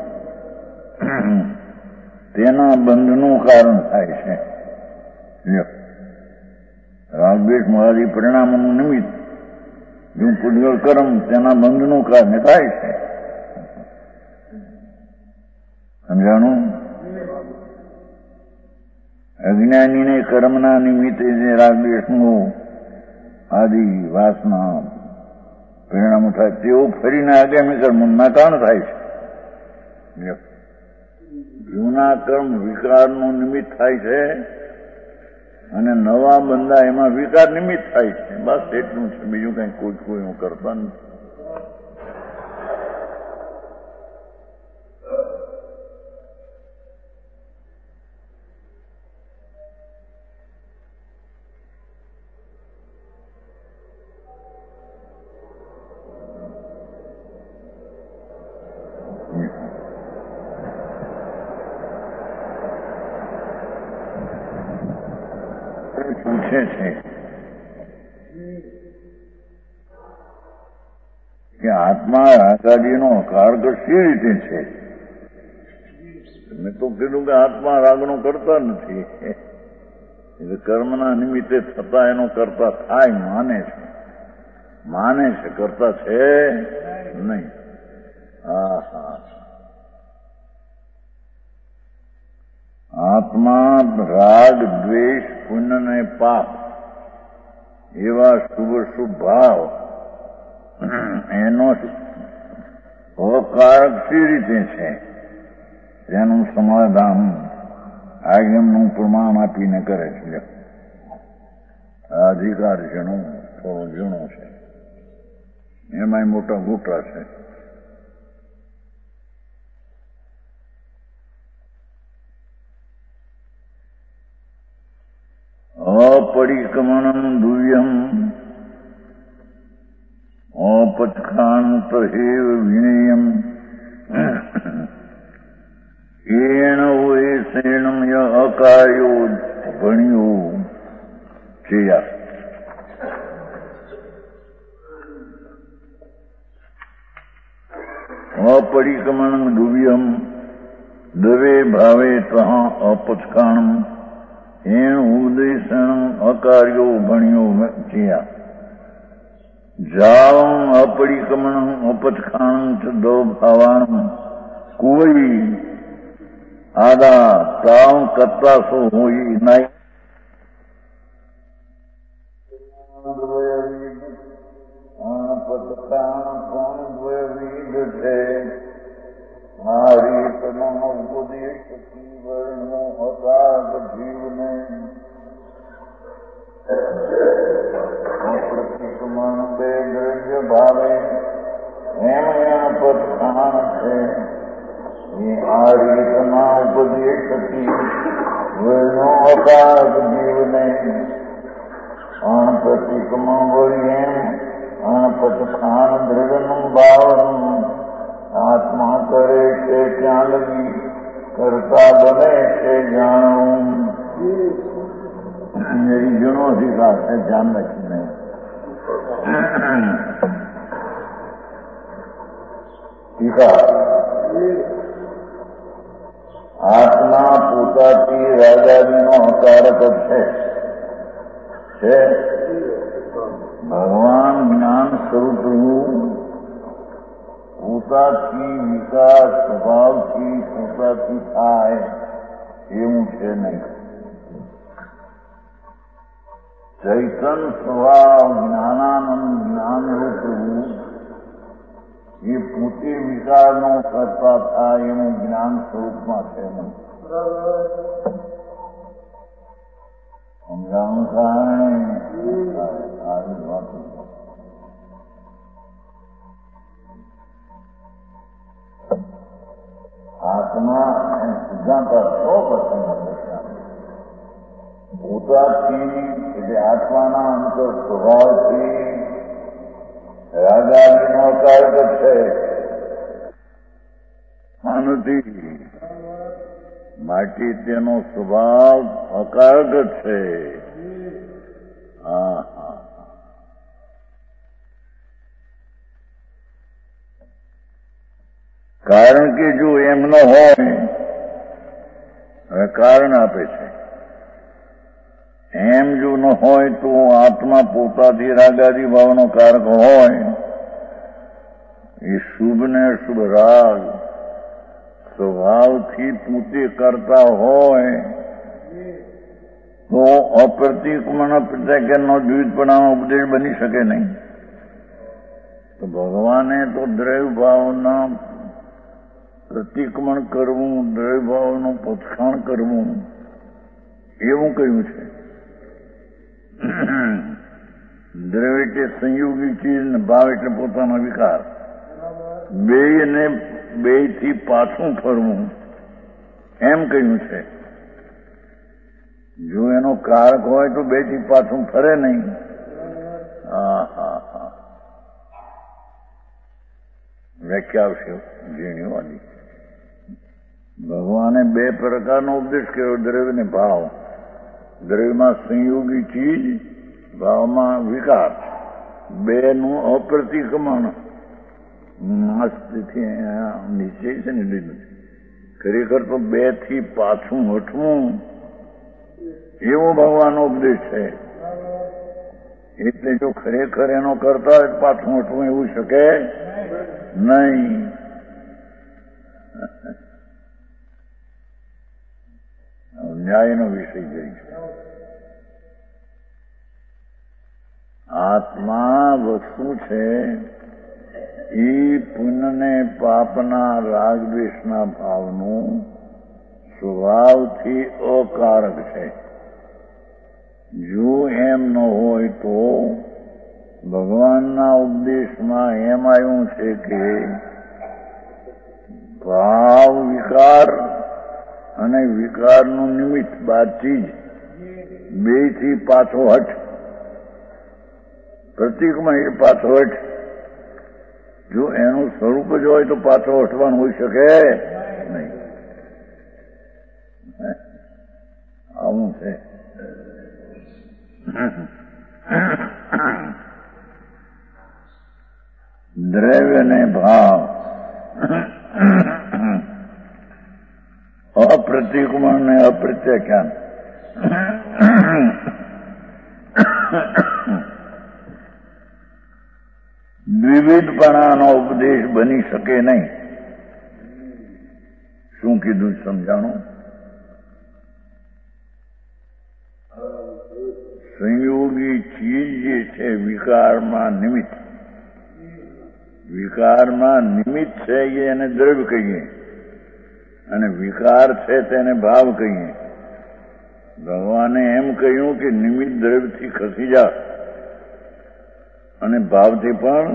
તેના બંધનું કારણ થાય છે. રાગ દ્વેષ આદિ પરિણામોનું નિમિત્ત જે પૂતગલ કર્મ તેના બંધનું કારણ થાય છે. સમજાણું? અજ્ઞાનીને કર્મના નિમિત્તે જે રાગદ્વેષનું આદિ વાસના પરિણામો થાય તેઓ ફરીને આગામી કર્મના કારણ થાય છે. જૂના કર્મ વિકારનું નિમિત્ત થાય છે અને નવા બંધા એમાં વિકાર નિમિત્ત થાય છે. બસ એટલું છે, બીજું કઈ કોઈ કરતા નથી. પૂછે છે કે આત્મા રાગાદીનો કારક શી રીતે છે? મેં તો કીધું કે આત્મા રાગનો કરતા નથી. એટલે કર્મના નિમિત્તે થતા એનો કરતા થાય માને છે કરતા છે નહીં. આત્મા રાગ દ્વેષ પુણ્ય અને પાપ એવા શુભ ભાવ એનો અકારક સી રીતે છે તેનું સમાધાન આજ્ઞાનું પ્રમાણ આપીને કરે છે. આ અધિકાર છે એનો થોડો ઝીણો છે, એમાંય મોટા મોટા છે. अपरिक्रमणम् दुर्यम् अपचखान्तहेव विनेयम् येन वयसेन य अकार्यो भण्यो चेया. अपरिक्रमणम् दुर्यम् दवे भावे तः अपचखाणम् એણ ઉદયસણ અકાર્યો ભણ્યો ચિયા. જાવં અપરિક્રમણં અપચખાણં ચ દોભાવાણં કોઈ આદા તાવ કત્તાસો હોઈ નાય. અપચખાણ કોણ દ્વયવિધ છે. મારી તમામ ઉપદેશ વર્ણો અકાગ જીવને પ્રતિક્રમણ બે દ્રવ્ય ભાવે એમ પદખાણ છે. એ આ રીતના ઉપદેશ થકી વર્ણો અકાગ જીવને અણપ્રતિક્રમણ વળી એમ અણપદખાણ દ્રવ્યનું ભાવનું આત્મા કરે છે ત્યાં લગી કરતા બને છે જાણવું. मेरी जनो अधिकार है ध्यान रखने. આત્મા પોતાથી રાજાજીનો હકારક છે. ભગવાન જ્ઞાન સ્વરૂપ પોતાથી વિકાસ સ્વભાવથી પોતાથી થાય એવું છે નહીં. ચૈતન સ્વભાવ જ્ઞાનાનંદ જ્ઞાનરૂપ એ પોતે વિકારનો કરતા થાય એવું જ્ઞાન સ્વરૂપમાં છે નહીં. સમજાણું કારણે આવી વાત આત્મા એમ સિદ્ધાંત 100% પોતાથી એટલે આત્માના અંતર સ્વભાવથી રાજાજીનો અકારક છે. નથી માટે તેનો સ્વભાવ અકારક છે. કારણ કે જો એમ ન હોય, હવે કારણ આપે છે, એમ જો ન હોય તો આત્મા પોતાથી રાગાદી ભાવનો કારક હોય, એ શુભ ને અશુભ રાગ સ્વભાવથી પોતે કરતા હોય તો અપ્રતિક્રમણ પ્રત્યાખ્યાનનો દ્વિતપણાનો ઉપદેશ બની શકે નહીં. તો ભગવાને તો દ્રવ્ય ભાવના પ્રતિક્રમણ કરવું, દ્રવ્ય ભાવનું પછાણ કરવું એવું કહ્યું છે. દ્રવ્ય એટલે સંયોગી ચીજ ને ભાવ એટલે પોતાનો વિકાર. બેથી પાછું ફરવું એમ કહ્યું છે. જો એનો કારક હોય તો બેથી પાછું ફરે નહીં. વ્યાખ્યા આવશે ઝીણીવાળી. ભગવાને બે પ્રકારનો ઉપદેશ કર્યો, દ્રવ્ય ને ભાવ. દ્રવ્યમાં સંયોગી ચીજ, ભાવમાં વિકાર. બેનું અપ્રતિક્રમણ નિશ્ચય છે ને લીધું. ખરેખર તો બે થી પાછું હટવું એવો ભગવાનનો ઉપદેશ છે. એટલે જો ખરેખર એનો કરતા હોય પાછું હટવું એવું શકે નહીં. ન્યાયનો વિષય જાય છે. આત્મા વસ્તુ છે એ પુણ્ય ને પાપના રાગ દ્વેષના ભાવનું સ્વભાવથી અકારક છે. જો એમ ન હોય તો ભગવાનના ઉપદેશમાં એમ આવ્યું છે કે ભાવ વિકાર અને વિકારનું નિમિત્ત બાદથી જ બેથી પાછો હટ. પ્રતીકમાં એ પાછો હટ. જો એનું સ્વરૂપ જ હોય તો પાછો હટવાનું હોઈ શકે નહીં. આવું છે. દ્રવ્ય ને ભાવ અપ્રતિકમણ ને અપ્રત્યાખ્યાન દ્વિવિધપણાનો ઉપદેશ બની શકે નહીં. શું કીધું સમજાણું? સંયોગી ચીજ જે છે વિકારમાં નિમિત્ત, વિકારમાં નિમિત્ત છે એને દ્રવ્ય કહીએ અને વિકાર છે તેને ભાવ કહીએ. ભગવાને એમ કહ્યું કે નિમિત્ત દ્રવ્યથી ખસી જા અને ભાવથી પણ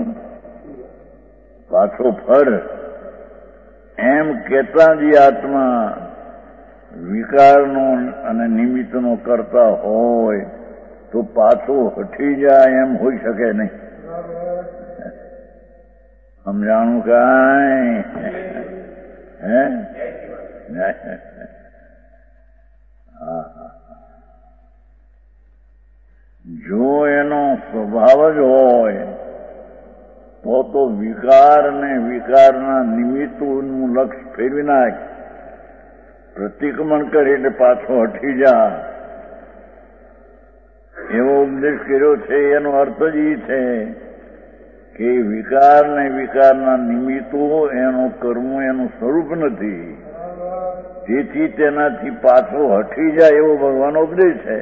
પાછો ફર. એમ કહેતા જ આત્મા વિકારનો અને નિમિત્તનો કરતા હોય તો પાછો હટી જાય એમ હોઈ શકે નહીં. સમજાણું કાંઈ? હે? જો એનો સ્વભાવ જ હોય તો વિકાર ને વિકારના નિમિત્તોનું લક્ષ ફેરવી નાખ. પ્રતિક્રમણ કરી એટલે પાછો હટી જા એવો ઉપદેશ કર્યો છે. એનો અર્થ જ એ છે કે વિકાર ને વિકારના નિમિત્તો એનો કર્મ એનું સ્વરૂપ નથી, તેથી તેનાથી પાછો હટી જાય એવો ભગવાનનો ઉપદેશ છે.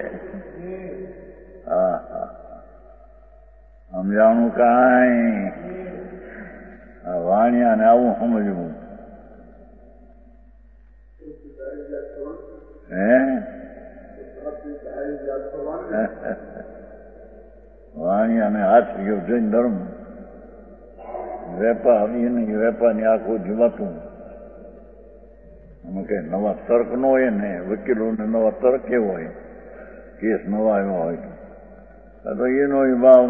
સમજાણું કાંઈ? વાણિયાને આવું સમજવું. હે? વાણિયાને હાથ ગયો જૈન ધર્મ વેપાર એની વેપારની આખું જીવાતું. અમે કઈ નવા તર્ક ન હોય ને, વકીલોને નવા તર્ક કેવો હોય, કેસ નવા એવા હોય તો એનો ભાવ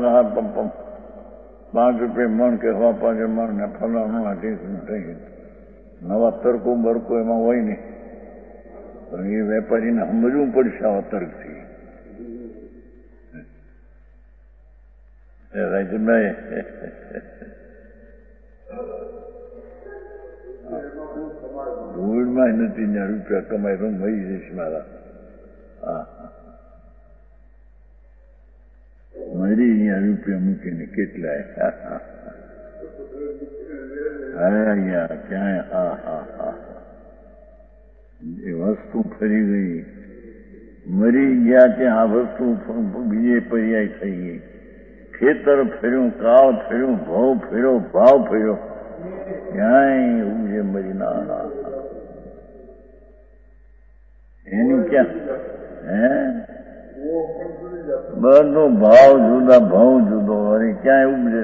5 રૂપિયા મણ કે 5 મણ ને ફલાણું થઈ નવા તર્કો બરકો એમાં હોય નહીં. પણ એ વેપારીને સમજવું પડશે આવા તર્કથી. રાજભાઈ ધૂળમાં નથી ત્યાં રૂપિયા કમાઈ તો મરી જઈશ મારા. મરી અહીંયા રૂપિયા મૂકીને કેટલાય ક્યાંય એ વસ્તુ ફરી ગઈ. મરી ગયા ત્યાં આ વસ્તુ બીજે પર્યાય થઈ ગઈ. ખેતર ફેર્યું, કાળ ફેર્યું, ભાવ ફેર્યો, ભાવ ફેર્યો, ક્યાંય ઉજે મરી ના. એની ક્યાં હે બધો ભાવ જુદા, ભાવ જુદો, વળી ક્યાંય ઉપજે.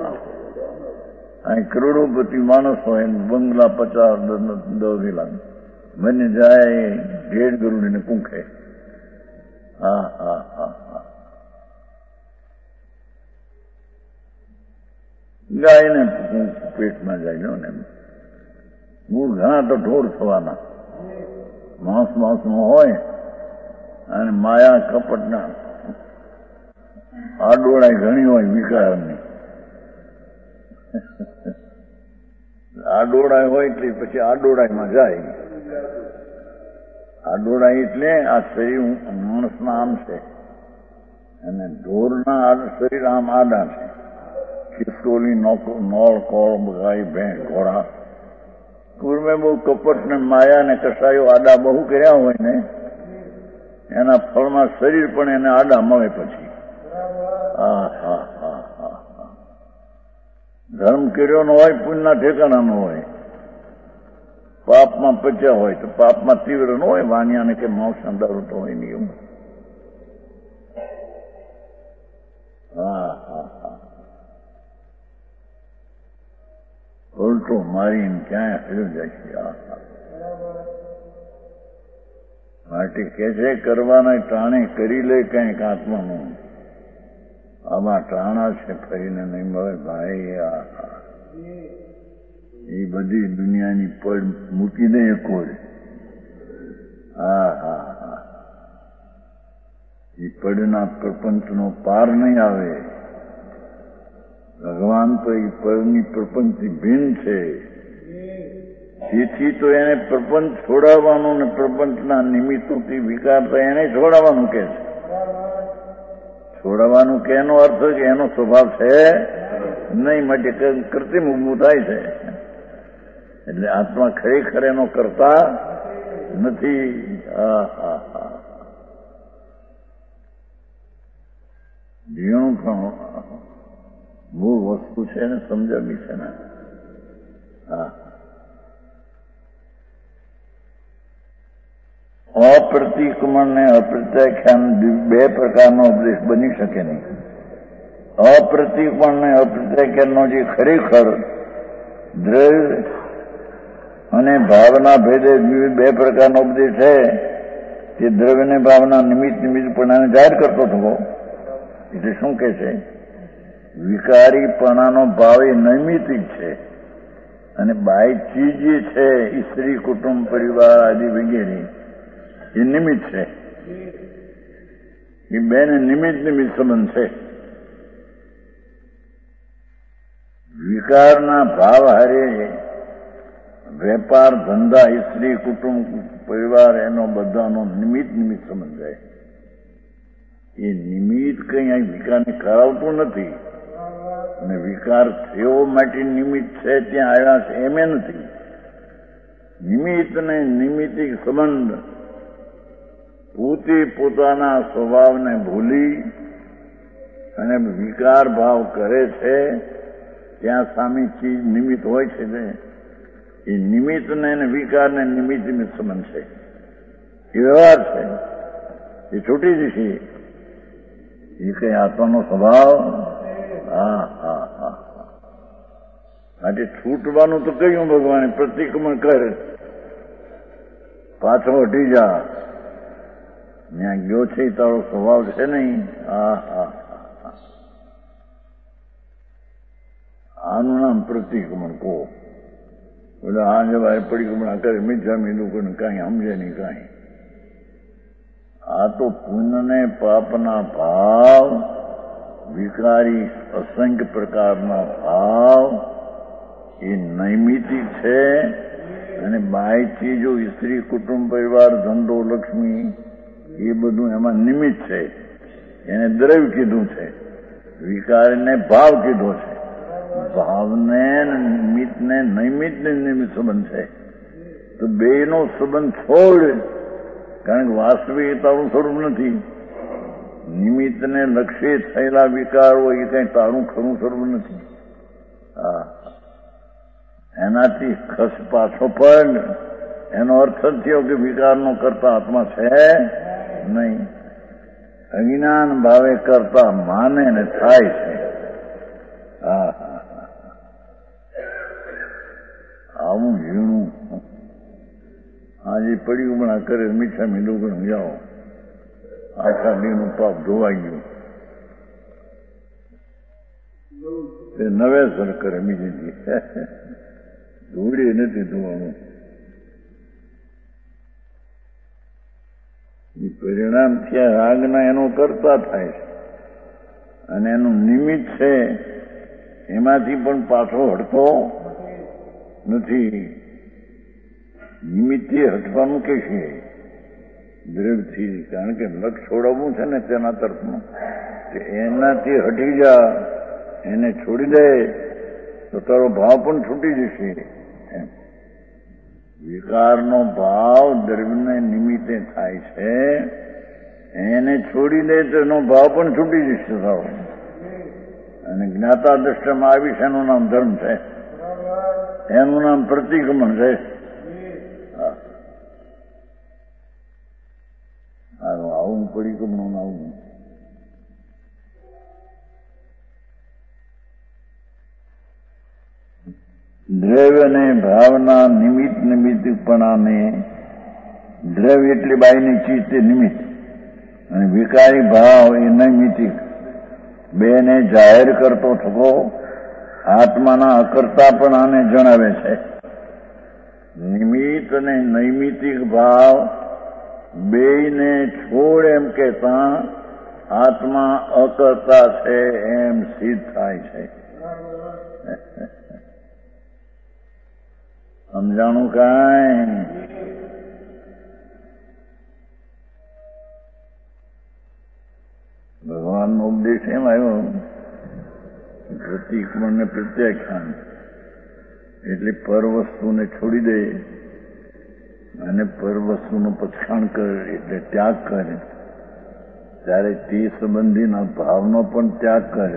અહીં કરોડોપતિ માણસ હોય બંગલા 50-10 વિલા મને જાય 1.5 કરોડ ને કુંખે. ગાયને પેટમાં જાય ને મૂળ ઘણા તો ઢોર થવાના. માંસ નો હોય અને માયા કપટના આડોળાઈ ઘણી હોય વિકારની. આડોળાઈ હોય એટલે પછી આડોળાઈમાં જાય. આડોળાઈ એટલે આ શરીર માણસના આમ છે અને ઢોરના શરીર આમ આડા છે. ખિસ્કોલી, નોળ, કોળ, ગાય, ભેંસ, ઘોડા પૂર્વે બહુ કપટ ને માયા ને કસાયો આડા બહુ કર્યા હોય ને એના ફળમાં શરીર પણ એને આડા મળે પછી. ધર્મ કર્યો ન હોય, પુણ્યના ઠેકાણા ન હોય, પાપમાં પચ્યા હોય તો પાપમાં તીવ્ર ન હોય, વાણિયાને કે માંસના દારૂ તો હોય નહીં એવું. હા હા હા, ઉલટો મારીને ક્યાંય હલ્યો જાય છે. માટે કે છે કરવાના ટાણે કરી લે કંઈક આત્માનું. આમાં ટાણા છે ફરીને નહીં મળે ભાઈ. એ બધી દુનિયાની પડ મૂકી દે કોઈ. હા હા હા, એ પડના પ્રપંચનો પાર નહીં આવે. ભગવાન તો એ પડની પ્રપંચથી ભિન્ન છે. તેથી તો એને પ્રપંચ છોડાવવાનું ને પ્રપંચના નિમિત્તોથી વિકાર તો એને છોડાવવાનું કે છે. છોડાવવાનું કે એનો અર્થ કે એનો સ્વભાવ છે નહીં, માટે કૃત્રિમ ઊભું થાય છે. એટલે આત્મા ખરેખર એનો કરતા નથી. હા હા હા, જીવન પણ મૂળ વસ્તુ છે ને સમજાવી છે ને. હા, અપ્રતિક્રમણ ને અપ્રત્યાખ્યાન બે પ્રકારનો ઉપદેશ બની શકે નહીં. અપ્રતિક્રમણ ને અપ્રત્યાખ્યાનનો જે ખરેખર દ્રવ્ય અને ભાવના ભેદે બે પ્રકારનો ઉપદેશ છે, તે દ્રવ્ય ને ભાવના નિમિત્ત નિમિત્તપણાને જાહેર કરતો થવો. એટલે શું કે છે? વિકારીપણાનો ભાવ એ નૈમિતિક છે અને બાહ્ય ચીજ જે છે સ્ત્રી કુટુંબ પરિવાર આદિ વગેરે એ નિમિત્ત છે. એ બેને નિમિત્ત સંબંધ છે. વિકારના ભાવ હારે વેપાર ધંધા સ્ત્રી કુટુંબ પરિવાર એનો બધાનો નિમિત્ત સંબંધ છે. એ નિમિત્ત કઈ અહીં વિકારને કરાવતું નથી અને વિકાર થયો માટે નિમિત્ત છે ત્યાં આવ્યા છે એમ નથી. નિમિત્ત ને નિમિત્તિક સંબંધ પોતે પોતાના સ્વભાવને ભૂલી અને વિકાર ભાવ કરે છે ત્યાં સામી ચીજ નિમિત્ત હોય છે ને એ નિમિત્તને અને વિકારને નિમિત્ત સંબંધ છે. એ વ્યવહાર છે, એ છૂટી જશે. એ કઈ આત્માનો સ્વભાવ. હા હા હા, માટે છૂટવાનું તો કહ્યું ભગવાને, પ્રતિક્રમણ કર, પાછો હટી જા. ત્યાં ગયો છે તારો સ્વભાવ છે નહીં. હા હા, આનું નામ પ્રતિક્રમણ કહો. એટલે આ જવાય પરિક્રમણા કરે મીઠા મીઠું કાંઈ સમજે નહીં કાંઈ. આ તો પુણ્ય ને પાપના ભાવ, વિકારી અસંખ્ય પ્રકારના ભાવ એ નૈમિતિક છે અને બાહ્ય ચીજો સ્ત્રી કુટુંબ પરિવાર ધંધો લક્ષ્મી એ બધું એમાં નિમિત્ત છે. એને દ્રવ્ય કીધું છે, વિકારને ભાવ કીધો છે. ભાવને નિમિત્તને નૈમિત્તને નિમિત્ત સંબંધ છે. તો બેનો સંબંધ છોડ, કારણ કે વાસ્તવિકતાનું સ્વરૂપ નથી. નિમિત્તને લક્ષ્ય થયેલા વિકારો એ કઈ તારું ખરું સ્વરૂપ નથી. હા, એનાથી ખસ પાછો પડ એનો અર્થ જ થયો કે વિકારનો કરતા આત્મા છે નહીં. અજ્ઞાન ભાવે કરતા માને ને થાય છે. હા હા, આવું ઝીણું આજે પડી ઉમણા કરે મીઠા મીઠું જાઓ, આખા દીનું પાપ ધોવાઈ ગયું. તે નવેસર કરે બીજી ધૂળી નથી ધોવાનું. એ પરિણામ થયા રાગના એનો કરતા થાય છે અને એનું નિમિત્ત છે એમાંથી પણ પાછો હટતો નથી. નિમિત્તે હટવાનું કે છે દ્રવ્યથી, કારણ કે લક્ષ છોડવું છે ને તેના તરફનું. એનાથી હટી જા, એને છોડી દે તો તારો ભાવ પણ છૂટી જશે. એમ વિકારનો ભાવ દ્રવ્યને નિમિત્તે થાય છે, એને છોડી દે તો એનો ભાવ પણ છૂટી જશે તારો. અને જ્ઞાતા દ્રષ્ટામાં આવીશ એનું નામ ધર્મ છે, એનું નામ પ્રતિક્રમણ છે. પરિક્રમણું આવું. દ્રવ્ય અને ભાવના નિમિત્તપણાને, દ્રવ્ય એટલે બાયની ચીજ તે નિમિત્ત અને વિકારી ભાવ એ નૈમિતિક બેને જાહેર કરતો થકો આત્માના અકર્તાપણાને જણાવે છે. નિમિત્ત અને નૈમિતિક ભાવ બેયને છોડ એમ કહેતા આત્મા અકર્તા છે એમ સિદ્ધ થાય છે. સમજાણું કાંઈ? ભગવાનનો ઉપદેશ એમ આવ્યો, પ્રતિક્રમણ ને પ્રત્યાખ્યાન એટલે પર વસ્તુને છોડી દે અને પર વસ્તુનું પછાણ કરે એટલે ત્યાગ કરે, ત્યારે તે સંબંધીના ભાવનો પણ ત્યાગ કરે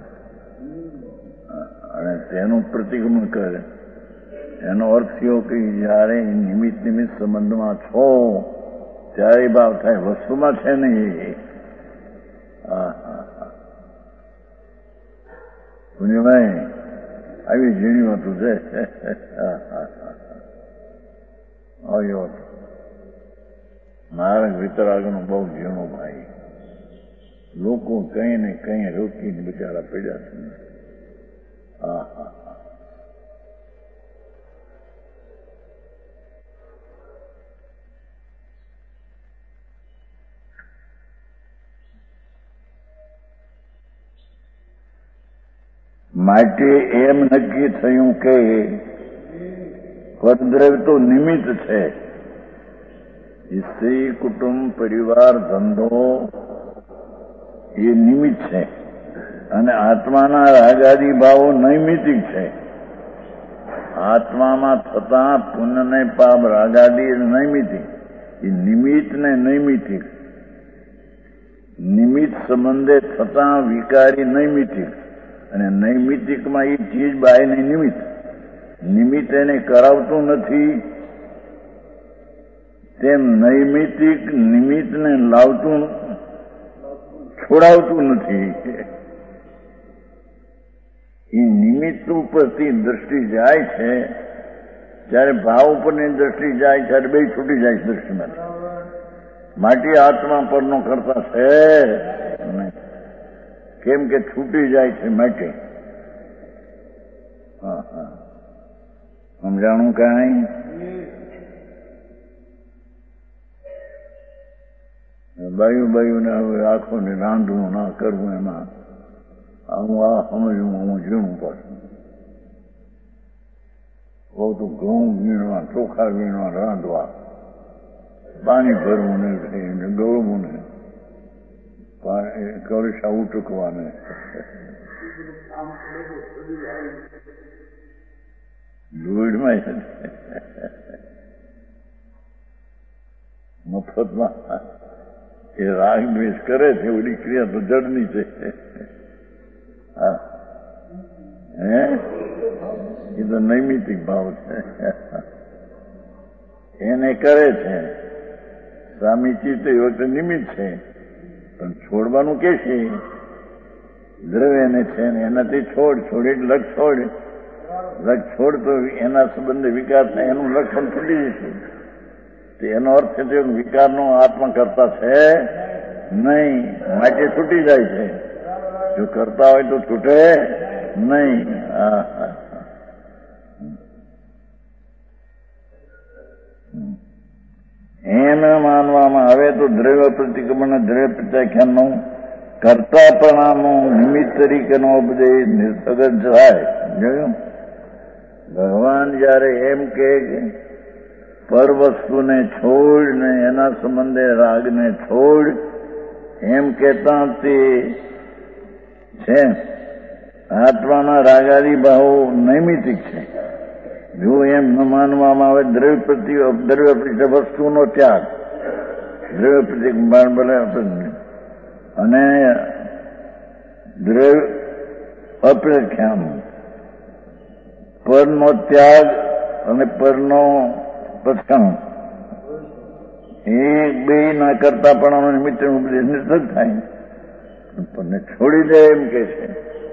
અને તેનું પ્રતિક્રમણ કરે. એનો અર્થ એવો કે જયારે નિમિત્ત સંબંધમાં છો ત્યારે ભાવ થાય, વસ્તુમાં છે નહીં. પુણ્યભાઈ આવી ઝીણી વાતું છે. આવ્યો મારા વિતરાગનો બહુ ઝીણો ભાઈ, લોકો કઈ ને કઈ રોકીને બિચારા પડ્યા છે. માટે એમ નક્કી થયું કે પરદ્રવ્ય તો નિમિત્ત છે. સ્ત્રી, કુટુંબ, પરિવાર, ધંધો એ નિમિત્ત છે અને આત્માના રાગાદી ભાવો નૈમિતિક છે. આત્મામાં થતા પુણ્ય ને પાપ રાગાદી નૈમિતિક, એ નિમિત્ત ને નૈમિતિક. નિમિત્ત સંબંધે થતા વિકારી નૈમિતિક અને નૈમિતિકમાં એ ચીજ બાયની નિમિત્ત. નિમિત્ત એને કરાવતું નથી તેમ નૈમિતિક નિમિત્તને લાવતું છોડાવતું નથી. એ નિમિત્ત ઉપરથી દ્રષ્ટિ જાય છે જ્યારે ભાવ ઉપરની દ્રષ્ટિ જાય ત્યારે બે છૂટી જાય દ્રષ્ટિમાંથી. માટે આત્મા પરનો કરતા છે નહીં, કેમ કે છૂટી જાય છે માટે. સમજાણું કાંઈ? બાયુને હવે આંખોને રાંધવું ના કરવું, એમાં હું આ સમજવું હું ઝીણું પાછું કહું તો ઘઉં વીણવા, ચોખા વીણવા, રાંધવા, પાણી ભરવું ને ગળવું ને કળશા ઉટકવાને ધૂળમાં મફતમાં એ રાગ દ્વેષ કરે છે. ઓલી ક્રિયા તો જડની છે. એ તો નૈમિતિક ભાવ છે, એને કરે છે. સામીચી તો એ વખતે નિમિત્ત છે, પણ છોડવાનું કે છે દ્રવ્યને છે ને એનાથી છોડ લક્ષ છોડ તો એના સંબંધે વિકાર થાય, એનું લક્ષ પણ છૂટી જશે. એનો અર્થ છે કે વિકારનો આત્મા કરતા છે નહીં, માટે છૂટી જાય છે. જો કરતા હોય તો છૂટે નહીં. એમ માનવામાં આવે તો દ્રવ્ય પ્રતિક્રમણ દ્રવ્ય પ્રત્યાખ્યાનનું કર્તાપણાનું નિમિત્ત તરીકેનો ઉપદેશ નિર્સગત થાય. જોયું? ભગવાન જયારે એમ કે પર વસ્તુને છોડ ને એના સંબંધે રાગને છોડ એમ કહેતા તે છે આત્માના રાગાદી ભાવો નૈમિતિક છે. જો એમ ન માનવામાં આવે દ્રવ્ય પ્રત્યે વસ્તુનો ત્યાગ, દ્રવ્ય પ્રત્યે અને દ્રવ્ય અપ્રખ્યાન, પરનો ત્યાગ અને પરનો પછાણ એ બે ના કરતા પણ નિમિત્ત ઉપદેશ નિર્થક થાય. પણ છોડી દે એમ કે છે.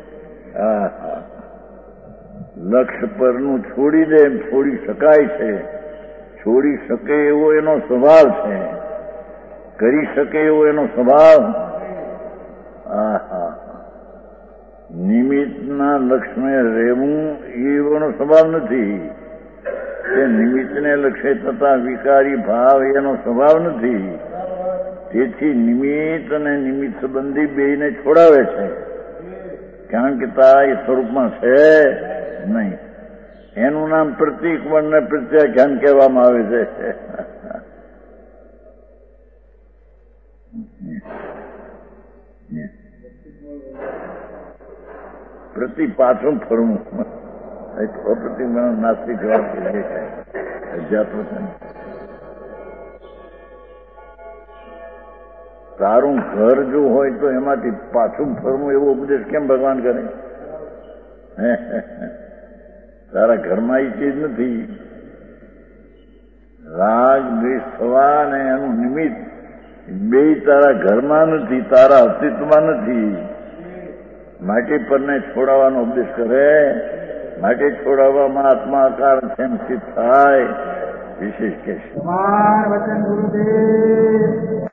લક્ષ્ય પરનું છોડી દે એમ છોડી શકાય છે. છોડી શકે એવો એનો સ્વભાવ છે. કરી શકે એવો એનો સ્વભાવ. નિમિત્તના લક્ષ્ય રહેવું એનો સ્વભાવ નથી. તે નિમિત્તને લક્ષ્ય થતા વિકારી ભાવ એનો સ્વભાવ નથી. તેથી નિમિત્ત અને નિમિત્ત સંબંધી બેયને છોડાવે છે. કારણ કે તા એ સ્વરૂપમાં છે નહીં. એનું નામ પ્રતિક વર્ણને પ્રત્યાખ્યાન કહેવામાં આવે છે. પ્રતિ પાછું ફરવું અપ્રતિક નાસ્તિક અધ્યાત્મ. તારું ઘર જો હોય તો એમાંથી પાછું ફરવું એવો ઉપદેશ કેમ ભગવાન કરે? તારા ઘરમાં એ ચીજ નથી. રાગ દ્વેષ થવા અને એનું નિમિત્ત બે તારા ઘરમાં નથી, તારા અસ્તિત્વમાં નથી. માટે પરને છોડાવવાનો ઉપદેશ કરે. માટે છોડાવવામાં આત્મા આકાર છે એમ સિદ્ધ થાય. વિશેષ કે છે. વચન ગુરુદેવ